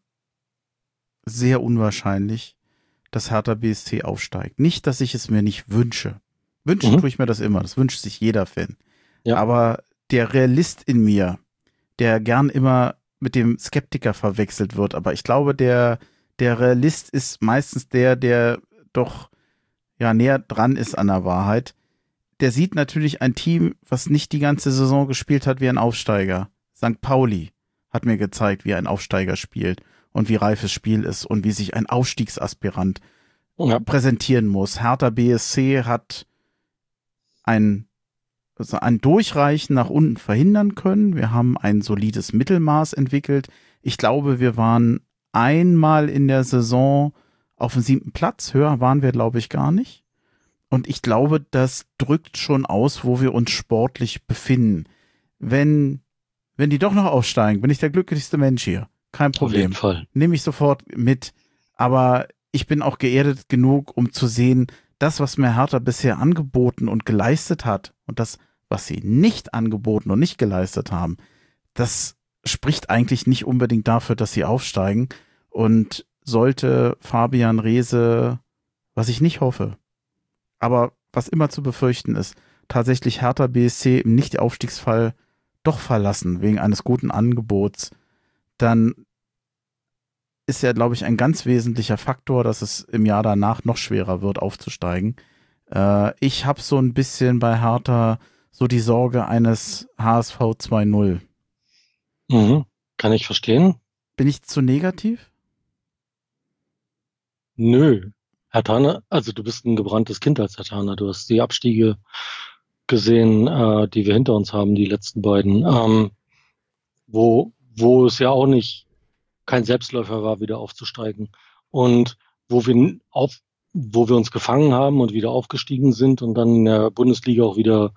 sehr unwahrscheinlich, dass Hertha B S C aufsteigt. Nicht, dass ich es mir nicht wünsche. Wünschen Mhm. tue ich mir das immer. Das wünscht sich jeder Fan. Ja. Aber der Realist in mir, der gern immer mit dem Skeptiker verwechselt wird, aber ich glaube, der, der Realist ist meistens der, der doch ja näher dran ist an der Wahrheit. Der sieht natürlich ein Team, was nicht die ganze Saison gespielt hat wie ein Aufsteiger. Sankt Pauli hat mir gezeigt, wie ein Aufsteiger spielt und wie reif das Spiel ist und wie sich ein Aufstiegsaspirant ja. präsentieren muss. Hertha B S C hat ein, also ein Durchreichen nach unten verhindern können. Wir haben ein solides Mittelmaß entwickelt. Ich glaube, wir waren einmal in der Saison auf dem siebten Platz. Höher waren wir, glaube ich, gar nicht. Und ich glaube, das drückt schon aus, wo wir uns sportlich befinden. Wenn, wenn die doch noch aufsteigen, bin ich der glücklichste Mensch hier. Kein Auf jeden Problem. Fall. Nehme ich sofort mit. Aber ich bin auch geerdet genug, um zu sehen, das, was mir Hertha bisher angeboten und geleistet hat und das, was sie nicht angeboten und nicht geleistet haben, das spricht eigentlich nicht unbedingt dafür, dass sie aufsteigen. Und sollte Fabian Reese, was ich nicht hoffe, aber was immer zu befürchten ist, tatsächlich Hertha B S C im Nicht-Aufstiegsfall doch verlassen, wegen eines guten Angebots, dann ist ja, glaube ich, ein ganz wesentlicher Faktor, dass es im Jahr danach noch schwerer wird, aufzusteigen. Äh, ich habe so ein bisschen bei Hertha so die Sorge eines H S V zwei null. Mhm. Kann ich verstehen? Bin ich zu negativ? Nö. Herr Thaner, also du bist ein gebranntes Kind als Herr Thaner. Du hast die Abstiege gesehen, äh, die wir hinter uns haben, die letzten beiden, ähm, wo, wo es ja auch nicht kein Selbstläufer war, wieder aufzusteigen. Und wo wir auf, wo wir uns gefangen haben und wieder aufgestiegen sind und dann in der Bundesliga auch wieder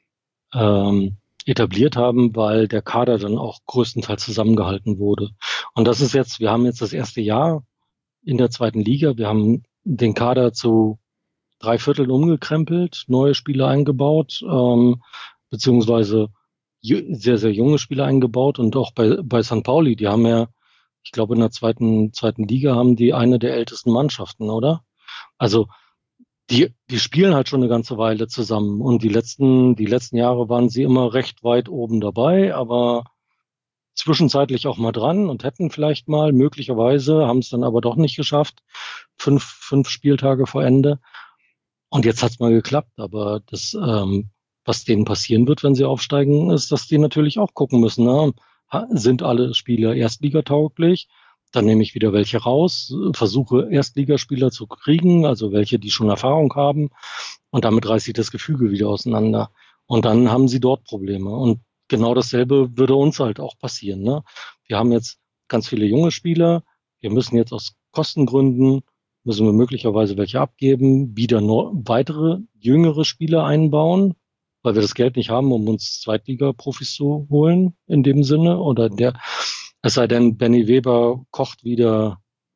ähm, etabliert haben, weil der Kader dann auch größtenteils zusammengehalten wurde. Und das ist jetzt, wir haben jetzt das erste Jahr in der zweiten Liga. Wir haben den Kader zu drei Vierteln umgekrempelt, neue Spieler eingebaut, ähm, beziehungsweise ju- sehr, sehr junge Spieler eingebaut. Und auch bei, bei Sankt Pauli, die haben ja, ich glaube, in der zweiten, zweiten Liga haben die eine der ältesten Mannschaften, oder? Also die, die spielen halt schon eine ganze Weile zusammen. Und die letzten, die letzten Jahre waren sie immer recht weit oben dabei, aber zwischenzeitlich auch mal dran und hätten vielleicht mal, möglicherweise, haben es dann aber doch nicht geschafft. Fünf, fünf Spieltage vor Ende. Und jetzt hat es mal geklappt, aber das, ähm, was denen passieren wird, wenn sie aufsteigen, ist, dass die natürlich auch gucken müssen, ne? Ha- Sind alle Spieler erstligatauglich? Dann nehme ich wieder welche raus, versuche Erstligaspieler zu kriegen, also welche, die schon Erfahrung haben. Und damit reißt sich das Gefüge wieder auseinander. Und dann haben sie dort Probleme. Und genau dasselbe würde uns halt auch passieren, ne? Wir haben jetzt ganz viele junge Spieler. Wir müssen jetzt aus Kostengründen, müssen wir möglicherweise welche abgeben, wieder nur weitere jüngere Spieler einbauen, weil wir das Geld nicht haben, um uns Zweitliga-Profis zu holen in dem Sinne. Oder in der, es sei denn, Benny Weber kocht wieder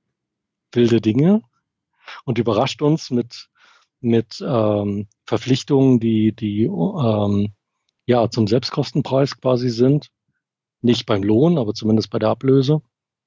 wilde Dinge und überrascht uns mit, mit ähm, Verpflichtungen, die, die ähm, ja zum Selbstkostenpreis quasi sind. Nicht beim Lohn, aber zumindest bei der Ablöse.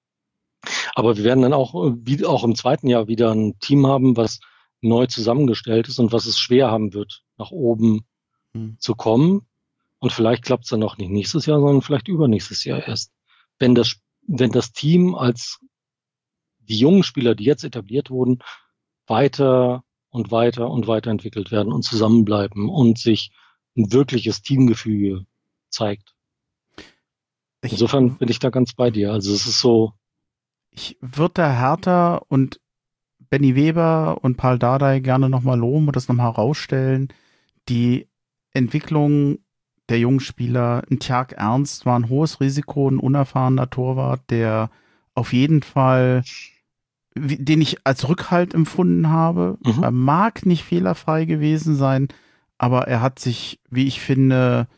Aber wir werden dann auch, äh, wie, auch im zweiten Jahr wieder ein Team haben, was neu zusammengestellt ist und was es schwer haben wird, nach oben Hm. zu kommen. Und vielleicht klappt es dann noch nicht nächstes Jahr, sondern vielleicht übernächstes Jahr erst. Wenn das, wenn das Team als die jungen Spieler, die jetzt etabliert wurden, weiter und weiter und weiter entwickelt werden und zusammenbleiben und sich ein wirkliches Teamgefüge zeigt. Ich, Insofern bin ich da ganz bei dir. Also es ist so. Ich würde da Hertha und Benny Weber und Paul Dardai gerne nochmal loben und das nochmal herausstellen. Die Entwicklung der jungen Spieler, ein Tjark Ernst war ein hohes Risiko, ein unerfahrener Torwart, der auf jeden Fall, den ich als Rückhalt empfunden habe. Mhm. Er mag nicht fehlerfrei gewesen sein, aber er hat sich, wie ich finde,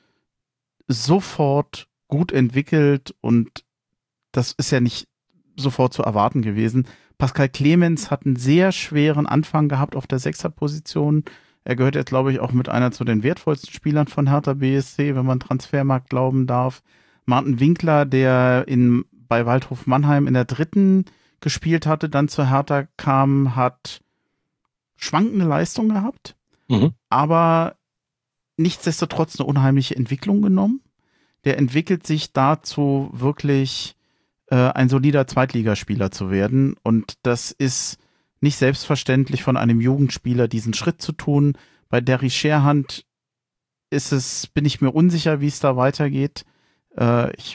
sofort gut entwickelt und das ist ja nicht sofort zu erwarten gewesen. Pascal Clemens hat einen sehr schweren Anfang gehabt auf der Sechserposition. Er gehört jetzt, glaube ich, auch mit einer zu den wertvollsten Spielern von Hertha B S C, wenn man Transfermarkt glauben darf. Martin Winkler, der in, bei Waldhof Mannheim in der dritten gespielt hatte, dann zu Hertha kam, hat schwankende Leistung gehabt, mhm. aber nichtsdestotrotz eine unheimliche Entwicklung genommen. Der entwickelt sich dazu, wirklich äh, ein solider Zweitligaspieler zu werden. Und das ist nicht selbstverständlich von einem Jugendspieler, diesen Schritt zu tun. Bei Derry Scherhand ist es, bin ich mir unsicher, wie es da weitergeht. Äh, ich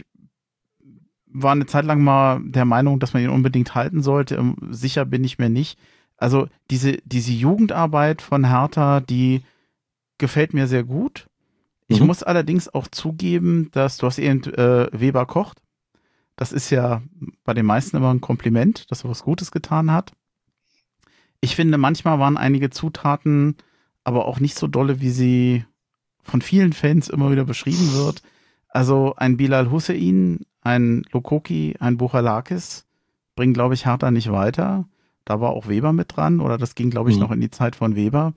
war eine Zeit lang mal der Meinung, dass man ihn unbedingt halten sollte. Sicher bin ich mir nicht. Also diese, diese Jugendarbeit von Hertha, die gefällt mir sehr gut. Ich mhm. muss allerdings auch zugeben, dass du hast eben äh, Weber kocht. Das ist ja bei den meisten immer ein Kompliment, dass er was Gutes getan hat. Ich finde, manchmal waren einige Zutaten aber auch nicht so dolle, wie sie von vielen Fans immer wieder beschrieben wird. Also ein Bilal Hussein, ein Lokoki, ein Bouchalakis bringen, glaube ich, Hertha nicht weiter. Da war auch Weber mit dran oder das ging, glaube ich, mhm. noch in die Zeit von Weber.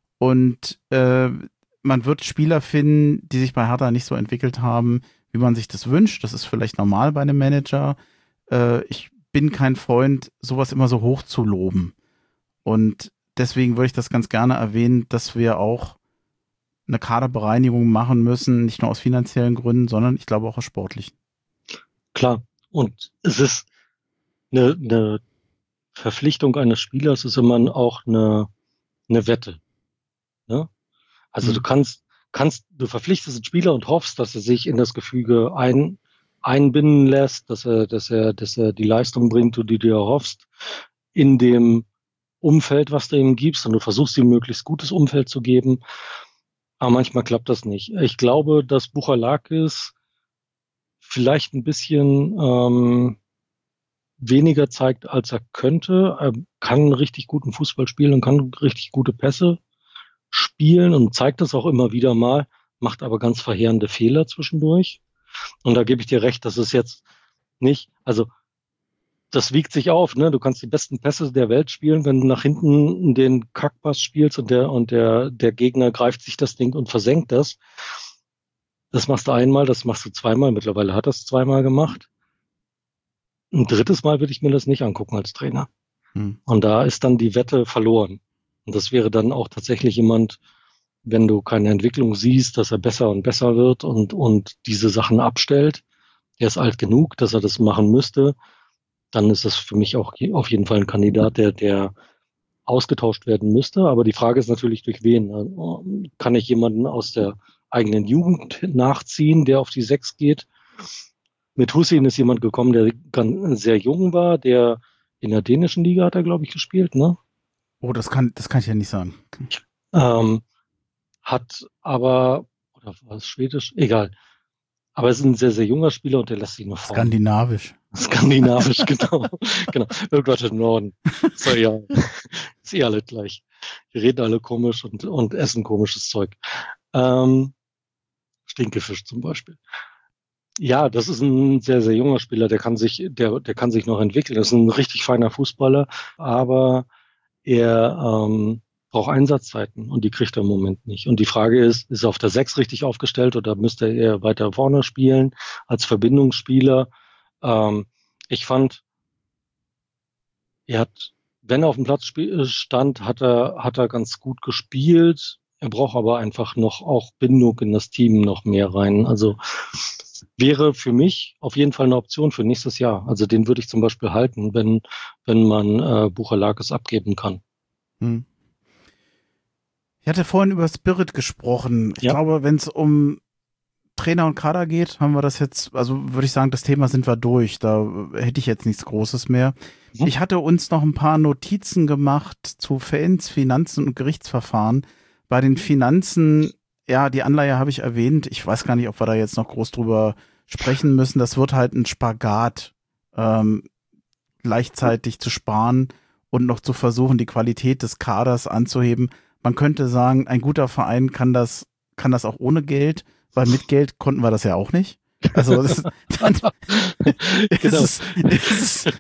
Und äh, man wird Spieler finden, die sich bei Hertha nicht so entwickelt haben, wie man sich das wünscht. Das ist vielleicht normal bei einem Manager. Äh, ich bin kein Freund, sowas immer so hoch zu loben. Und deswegen würde ich das ganz gerne erwähnen, dass wir auch eine Kaderbereinigung machen müssen, nicht nur aus finanziellen Gründen, sondern ich glaube auch aus sportlichen. Klar. Und es ist eine, eine Verpflichtung eines Spielers, ist immer auch eine, eine Wette. Ne? Also mhm. du kannst, kannst, du verpflichtest einen Spieler und hoffst, dass er sich in das Gefüge ein, einbinden lässt, dass er, dass er, dass er die Leistung bringt, die du dir erhoffst, in dem Umfeld, was du ihm gibst, und du versuchst ihm möglichst gutes Umfeld zu geben. Aber manchmal klappt das nicht. Ich glaube, dass Bouchalakis vielleicht ein bisschen ähm, weniger zeigt, als er könnte. Er kann richtig guten Fußball spielen und kann richtig gute Pässe spielen und zeigt das auch immer wieder mal, macht aber ganz verheerende Fehler zwischendurch. Und da gebe ich dir recht, das ist jetzt nicht, also das wiegt sich auf, ne? Du kannst die besten Pässe der Welt spielen, wenn du nach hinten den Kackpass spielst und der und der der Gegner greift sich das Ding und versenkt das. Das machst du einmal, das machst du zweimal. Mittlerweile hat er es zweimal gemacht. Ein drittes Mal würde ich mir das nicht angucken als Trainer. Hm. Und da ist dann die Wette verloren. Und das wäre dann auch tatsächlich jemand, wenn du keine Entwicklung siehst, dass er besser und besser wird und und diese Sachen abstellt. Er ist alt genug, dass er das machen müsste. Dann ist das für mich auch auf jeden Fall ein Kandidat, der, der ausgetauscht werden müsste. Aber die Frage ist natürlich, durch wen? Kann ich jemanden aus der eigenen Jugend nachziehen, der auf die Sechs geht? Mit Hussein ist jemand gekommen, der ganz, sehr jung war, der in der dänischen Liga hat er, glaube ich, gespielt, ne? Oh, das kann, das kann ich ja nicht sagen. Ähm, hat aber, oder war es Schwedisch? Egal. Aber es ist ein sehr, sehr junger Spieler und der lässt sich noch formen. Skandinavisch. Skandinavisch, genau. genau. Irgendwas im Norden. So, ja. Ist eh alle gleich. Die reden alle komisch und, und essen komisches Zeug. Ähm, Stinkefisch zum Beispiel. Ja, das ist ein sehr, sehr junger Spieler, der kann sich, der, der kann sich noch entwickeln. Das ist ein richtig feiner Fußballer, aber er ähm, braucht Einsatzzeiten und die kriegt er im Moment nicht. Und die Frage ist, ist er auf der Sechs richtig aufgestellt oder müsste er weiter vorne spielen als Verbindungsspieler? Ähm, ich fand, er hat, wenn er auf dem Platz stand, hat er, hat er ganz gut gespielt. Er braucht aber einfach noch auch Bindung in das Team noch mehr rein. Also wäre für mich auf jeden Fall eine Option für nächstes Jahr. Also den würde ich zum Beispiel halten, wenn, wenn man äh, Bouchalakis abgeben kann. Hm. Ich hatte vorhin über Spirit gesprochen. Ich Ja. glaube, wenn es um Trainer und Kader geht, haben wir das jetzt, also würde ich sagen, das Thema sind wir durch. Da hätte ich jetzt nichts Großes mehr. Mhm. Ich hatte uns noch ein paar Notizen gemacht zu Fans, Finanzen und Gerichtsverfahren. Bei den Finanzen, ja, die Anleihe habe ich erwähnt. Ich weiß gar nicht, ob wir da jetzt noch groß drüber sprechen müssen. Das wird halt ein Spagat, ähm, gleichzeitig zu sparen und noch zu versuchen, die Qualität des Kaders anzuheben. Man könnte sagen, ein guter Verein kann das, kann das auch ohne Geld, weil mit Geld konnten wir das ja auch nicht. Also das, dann, Genau. ist, es ist,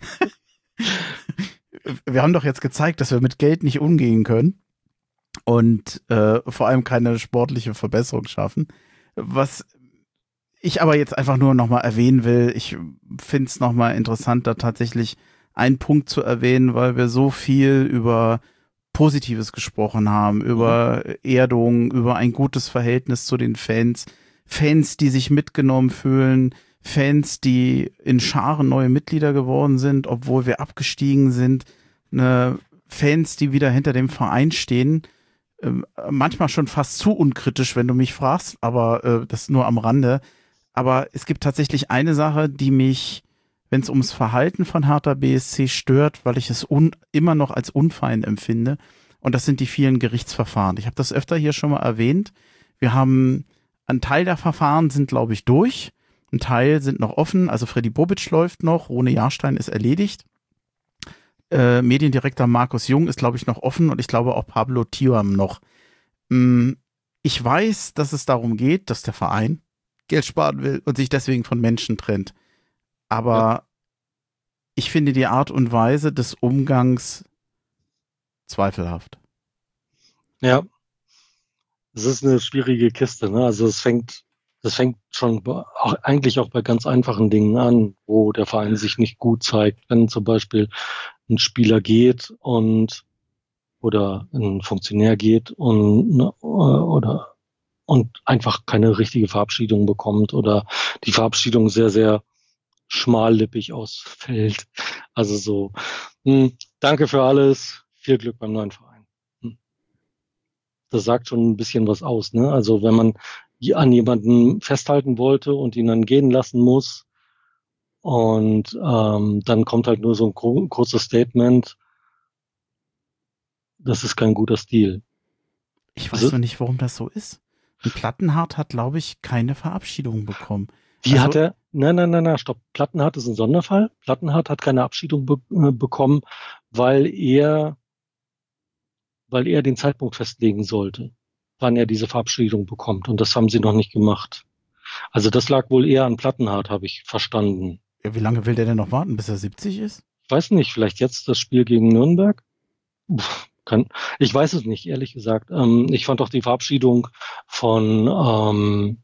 wir haben doch jetzt gezeigt, dass wir mit Geld nicht umgehen können und äh, vor allem keine sportliche Verbesserung schaffen. Was ich aber jetzt einfach nur nochmal erwähnen will, ich finde es nochmal interessant, da tatsächlich einen Punkt zu erwähnen, weil wir so viel über Positives gesprochen haben, über Erdung, über ein gutes Verhältnis zu den Fans, Fans, die sich mitgenommen fühlen, Fans, die in Scharen neue Mitglieder geworden sind, obwohl wir abgestiegen sind, ne, Fans, die wieder hinter dem Verein stehen, äh, manchmal schon fast zu unkritisch, wenn du mich fragst, aber äh, das nur am Rande. Aber es gibt tatsächlich eine Sache, die mich, wenn es ums Verhalten von Hertha B S C stört, weil ich es un- immer noch als unfein empfinde. Und das sind die vielen Gerichtsverfahren. Ich habe das öfter hier schon mal erwähnt. Wir haben, ein Teil der Verfahren sind, glaube ich, durch. Ein Teil sind noch offen. Also Freddy Bobic läuft noch. Rune Jahrstein ist erledigt. Äh, Mediendirektor Markus Jung ist, glaube ich, noch offen. Und ich glaube auch Pablo Thiam noch. Ich weiß, dass es darum geht, dass der Verein Geld sparen will und sich deswegen von Menschen trennt. Aber ja. Ich finde die Art und Weise des Umgangs zweifelhaft. Ja, es ist eine schwierige Kiste, ne? Also es fängt, das fängt schon auch, eigentlich auch bei ganz einfachen Dingen an, wo der Verein sich nicht gut zeigt. Wenn zum Beispiel ein Spieler geht und oder ein Funktionär geht und ne, oder und einfach keine richtige Verabschiedung bekommt oder die Verabschiedung sehr, sehr schmallippig ausfällt. Also so, mh, danke für alles, viel Glück beim neuen Verein. Hm. Das sagt schon ein bisschen was aus, ne? Also wenn man an jemanden festhalten wollte und ihn dann gehen lassen muss und ähm, dann kommt halt nur so ein kur- kurzes Statement, das ist kein guter Stil. Ich weiß Also, noch nicht, warum das so ist. Und Plattenhardt hat, glaube ich, keine Verabschiedung bekommen. Wie also, hat er? Nein, nein, nein, nein, stopp. Plattenhardt ist ein Sonderfall. Plattenhardt hat keine Abschiedung be äh, bekommen, weil er, weil er den Zeitpunkt festlegen sollte, wann er diese Verabschiedung bekommt. Und das haben sie noch nicht gemacht. Also das lag wohl eher an Plattenhardt, habe ich verstanden. Ja, wie lange will der denn noch warten, bis er siebzig ist? Ich weiß nicht, vielleicht jetzt das Spiel gegen Nürnberg? Pff, kann, ich weiß es nicht, ehrlich gesagt. Ähm, ich fand auch die Verabschiedung von ähm,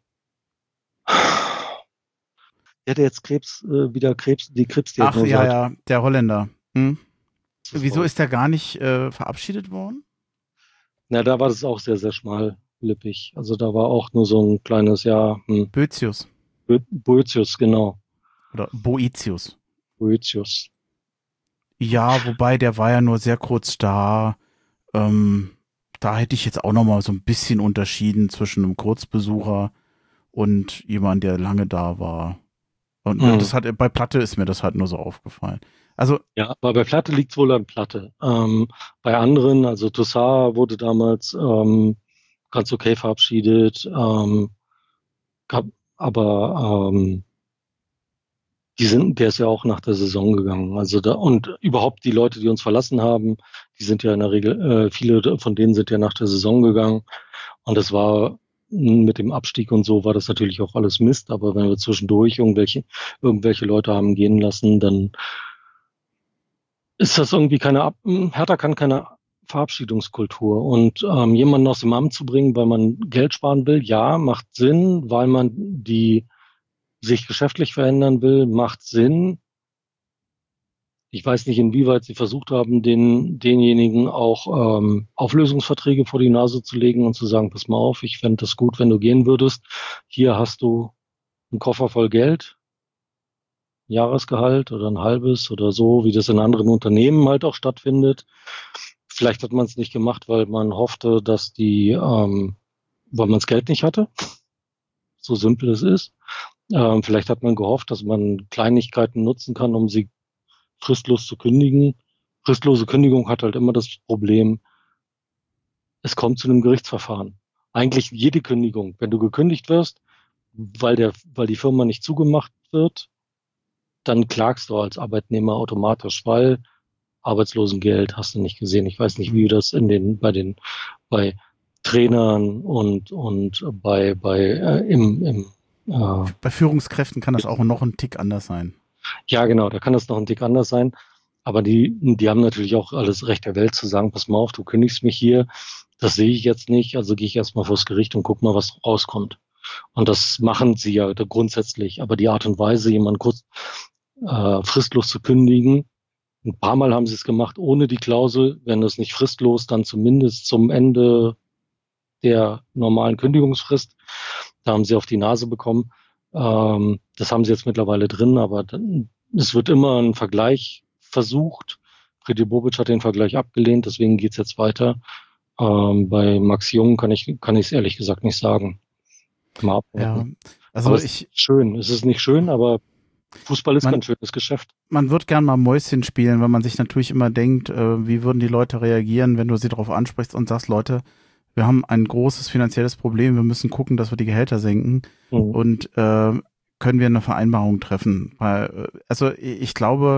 der hat jetzt Krebs, äh, wieder Krebs, die Krebsdiagnose Ach ja, hat. ja, der Holländer. Hm? Das ist Wieso toll. ist der gar nicht äh, verabschiedet worden? Na, da war das auch sehr, sehr schmallippig. Also da war auch nur so ein kleines, ja, hm, Boetius Bo- Boetius, genau. oder Boetius. Boetius. Ja, wobei der war ja nur sehr kurz da. Ähm, da hätte ich jetzt auch noch mal so ein bisschen unterschieden zwischen einem Kurzbesucher und jemand, der lange da war. Und Mhm. das hat bei Platte ist mir das halt nur so aufgefallen. Also Ja, aber bei Platte liegt es wohl an Platte. Ähm, bei anderen, also Toussaint wurde damals ähm, ganz okay verabschiedet, ähm, gab, aber ähm, die sind, der ist ja auch nach der Saison gegangen. Also da und überhaupt die Leute, die uns verlassen haben, die sind ja in der Regel, äh, viele von denen sind ja nach der Saison gegangen. Und das war mh, mit dem Abstieg und so war das natürlich auch alles Mist. Aber wenn wir zwischendurch irgendwelche irgendwelche Leute haben gehen lassen, dann ist das irgendwie keine Ab Hertha kann keine Verabschiedungskultur. Und ähm, jemanden aus dem Amt zu bringen, weil man Geld sparen will, ja, macht Sinn, weil man die sich geschäftlich verändern will, macht Sinn. Ich weiß nicht, inwieweit sie versucht haben, den, denjenigen auch ähm, Auflösungsverträge vor die Nase zu legen und zu sagen, pass mal auf, ich fände das gut, wenn du gehen würdest. Hier hast du einen Koffer voll Geld, Jahresgehalt oder ein halbes oder so, wie das in anderen Unternehmen halt auch stattfindet. vielleicht hat man es nicht gemacht, weil man hoffte, dass die, ähm, weil man das Geld nicht hatte. So simpel es ist. Ähm, vielleicht hat man gehofft, dass man Kleinigkeiten nutzen kann, um sie fristlos zu kündigen. Fristlose Kündigung hat halt immer das Problem, es kommt zu einem Gerichtsverfahren. Eigentlich jede Kündigung, wenn du gekündigt wirst, weil der, weil die Firma nicht zugemacht wird, dann klagst du als Arbeitnehmer automatisch, weil Arbeitslosengeld hast du nicht gesehen. Ich weiß nicht, wie das in den, bei den, bei Trainern und, und bei, bei, äh, im, im, äh, bei Führungskräften kann das auch noch ein Tick anders sein. Ja, genau, da kann das noch ein Tick anders sein. Aber die, die haben natürlich auch alles Recht der Welt zu sagen, pass mal auf, du kündigst mich hier, das sehe ich jetzt nicht, also gehe ich erstmal vors Gericht und guck mal, was rauskommt. Und das machen sie ja grundsätzlich. Aber die Art und Weise, jemanden kurz äh, fristlos zu kündigen, ein paar Mal haben sie es gemacht ohne die Klausel, wenn das nicht fristlos, dann zumindest zum Ende der normalen Kündigungsfrist. Da haben sie auf die Nase bekommen. Ähm, das haben sie jetzt mittlerweile drin, aber dann, es wird immer ein Vergleich versucht. Freddy Bobic hat den Vergleich abgelehnt, deswegen geht's jetzt weiter. Ähm, bei Max Jung kann ich kann ich es ehrlich gesagt nicht sagen. Mal ja, also aber ich es ist schön. Es ist nicht schön, aber Fußball ist man, kein schönes Geschäft. Man wird gern mal Mäuschen spielen, weil man sich natürlich immer denkt, äh, wie würden die Leute reagieren, wenn du sie darauf ansprichst und sagst, Leute, wir haben ein großes finanzielles Problem, wir müssen gucken, dass wir die Gehälter senken mhm. und äh, können wir eine Vereinbarung treffen. Weil, also ich glaube,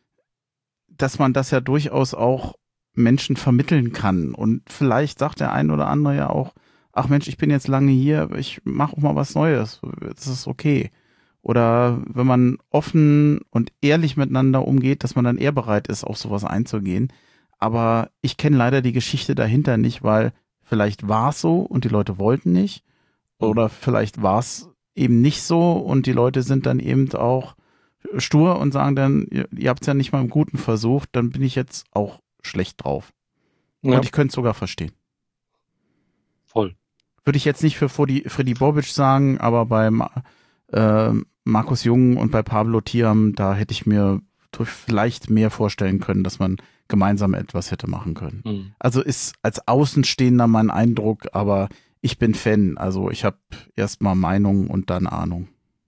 dass man das ja durchaus auch Menschen vermitteln kann und vielleicht sagt der ein oder andere ja auch, ach Mensch, ich bin jetzt lange hier, ich mache auch mal was Neues, das ist okay. Oder wenn man offen und ehrlich miteinander umgeht, dass man dann eher bereit ist, auf sowas einzugehen. Aber ich kenne leider die Geschichte dahinter nicht, weil vielleicht war es so und die Leute wollten nicht. Oder vielleicht war es eben nicht so und die Leute sind dann eben auch stur und sagen dann, ihr, ihr habt es ja nicht mal im Guten versucht, dann bin ich jetzt auch schlecht drauf. Ja. Und ich könnte es sogar verstehen. Voll. Würde ich jetzt nicht für Freddy, Freddy Bobic sagen, aber beim äh, Markus Jung und bei Pablo Thiam, da hätte ich mir vielleicht mehr vorstellen können, dass man gemeinsam etwas hätte machen können. Mhm. Also ist als Außenstehender mein Eindruck, aber ich bin Fan. Also ich habe erstmal Meinung und dann Ahnung.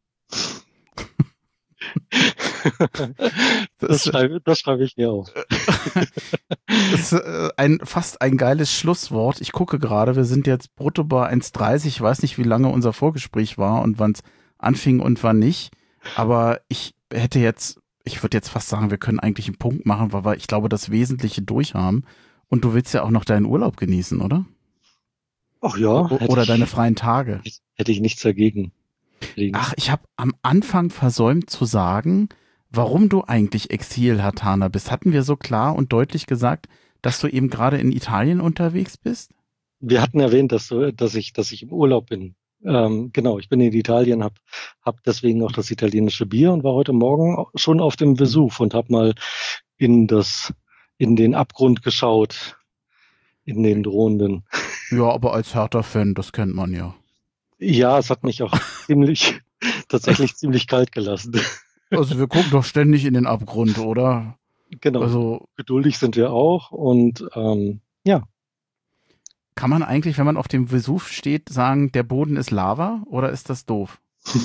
das, schreibe, das schreibe ich mir auf. Das ist ein, fast ein geiles Schlusswort. Ich gucke gerade, wir sind jetzt brutto bei eins Komma dreißig. Ich weiß nicht, wie lange unser Vorgespräch war und wann es anfing und wann nicht. Aber ich hätte jetzt, ich würde jetzt fast sagen, wir können eigentlich einen Punkt machen, weil wir, ich glaube, das Wesentliche durch haben. Und du willst ja auch noch deinen Urlaub genießen, oder? Ach ja. O- oder deine freien Tage. Hätte ich nichts dagegen. Ach, ich habe am Anfang versäumt zu sagen, warum du eigentlich Exil-Hatana bist. Hatten wir so klar und deutlich gesagt, dass du eben gerade in Italien unterwegs bist? Wir hatten erwähnt, dass, du, dass, ich, dass ich im Urlaub bin. Ähm, genau, ich bin in Italien, habe hab deswegen auch das italienische Bier und war heute Morgen schon auf dem Vesuv und habe mal in, das, in den Abgrund geschaut, in den drohenden. Ja, aber als Hertha-Fan, das kennt man ja. Ja, es hat mich auch ziemlich, tatsächlich ziemlich kalt gelassen. Also wir gucken doch ständig in den Abgrund, oder? Genau, also geduldig sind wir auch und ähm, ja. Kann man eigentlich, wenn man auf dem Vesuv steht, sagen, der Boden ist Lava oder ist das doof?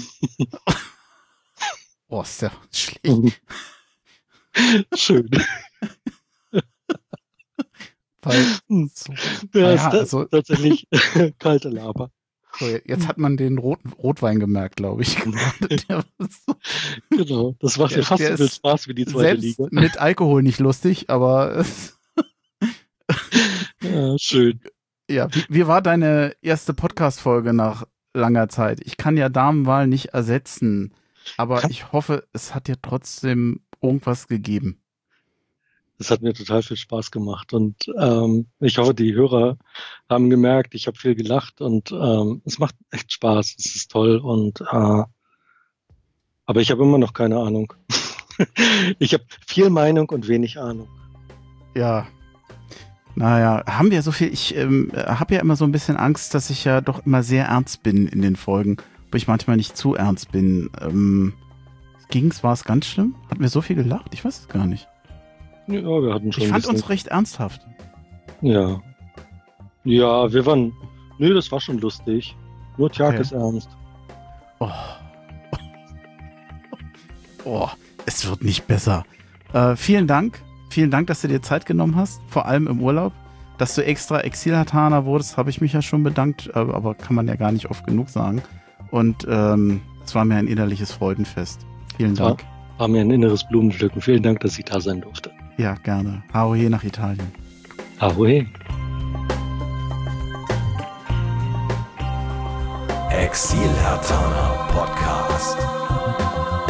Oh, ist ja schlecht. Schön. Weil, so, ja, ja, ist also, tatsächlich kalte Lava. So, jetzt hat man den Rot, Rotwein gemerkt, glaube ich. Genau, das macht mir fast so viel Spaß wie die zweite selbst Liga. Mit Alkohol nicht lustig, aber ja, schön. Ja, wie, wie war deine erste Podcast-Folge nach langer Zeit? Ich kann ja Damenwahl nicht ersetzen, aber ja. Ich hoffe, es hat dir trotzdem irgendwas gegeben. Es hat mir total viel Spaß gemacht und ähm, ich hoffe, die Hörer haben gemerkt, ich habe viel gelacht und ähm, es macht echt Spaß, es ist toll und äh, aber ich habe immer noch keine Ahnung. Ich habe viel Meinung und wenig Ahnung. Ja. Naja, haben wir so viel, ich ähm, habe ja immer so ein bisschen Angst, dass ich ja doch immer sehr ernst bin in den Folgen, wo ich manchmal nicht zu ernst bin. Ähm, ging's, war es ganz schlimm? Hatten wir so viel gelacht? Ich weiß es gar nicht. Ja, wir hatten schon ich fand uns recht ernsthaft. Ja. Ja, wir waren, nö, das war schon lustig. Nur Tjag Okay. ist ernst. Oh. Oh, es wird nicht besser. Äh, vielen Dank. Vielen Dank, dass du dir Zeit genommen hast, vor allem im Urlaub. Dass du extra Exil-Hatana wurdest, habe ich mich ja schon bedankt, äh, aber kann man ja gar nicht oft genug sagen. Und ähm, es war mir ein innerliches Freudenfest. Vielen Ja. Dank. War mir ein inneres Blumenpflücken. Vielen Dank, dass ich da sein durfte. Ja, gerne. Haohe nach Italien. Ahoe. Exil Hatana Podcast.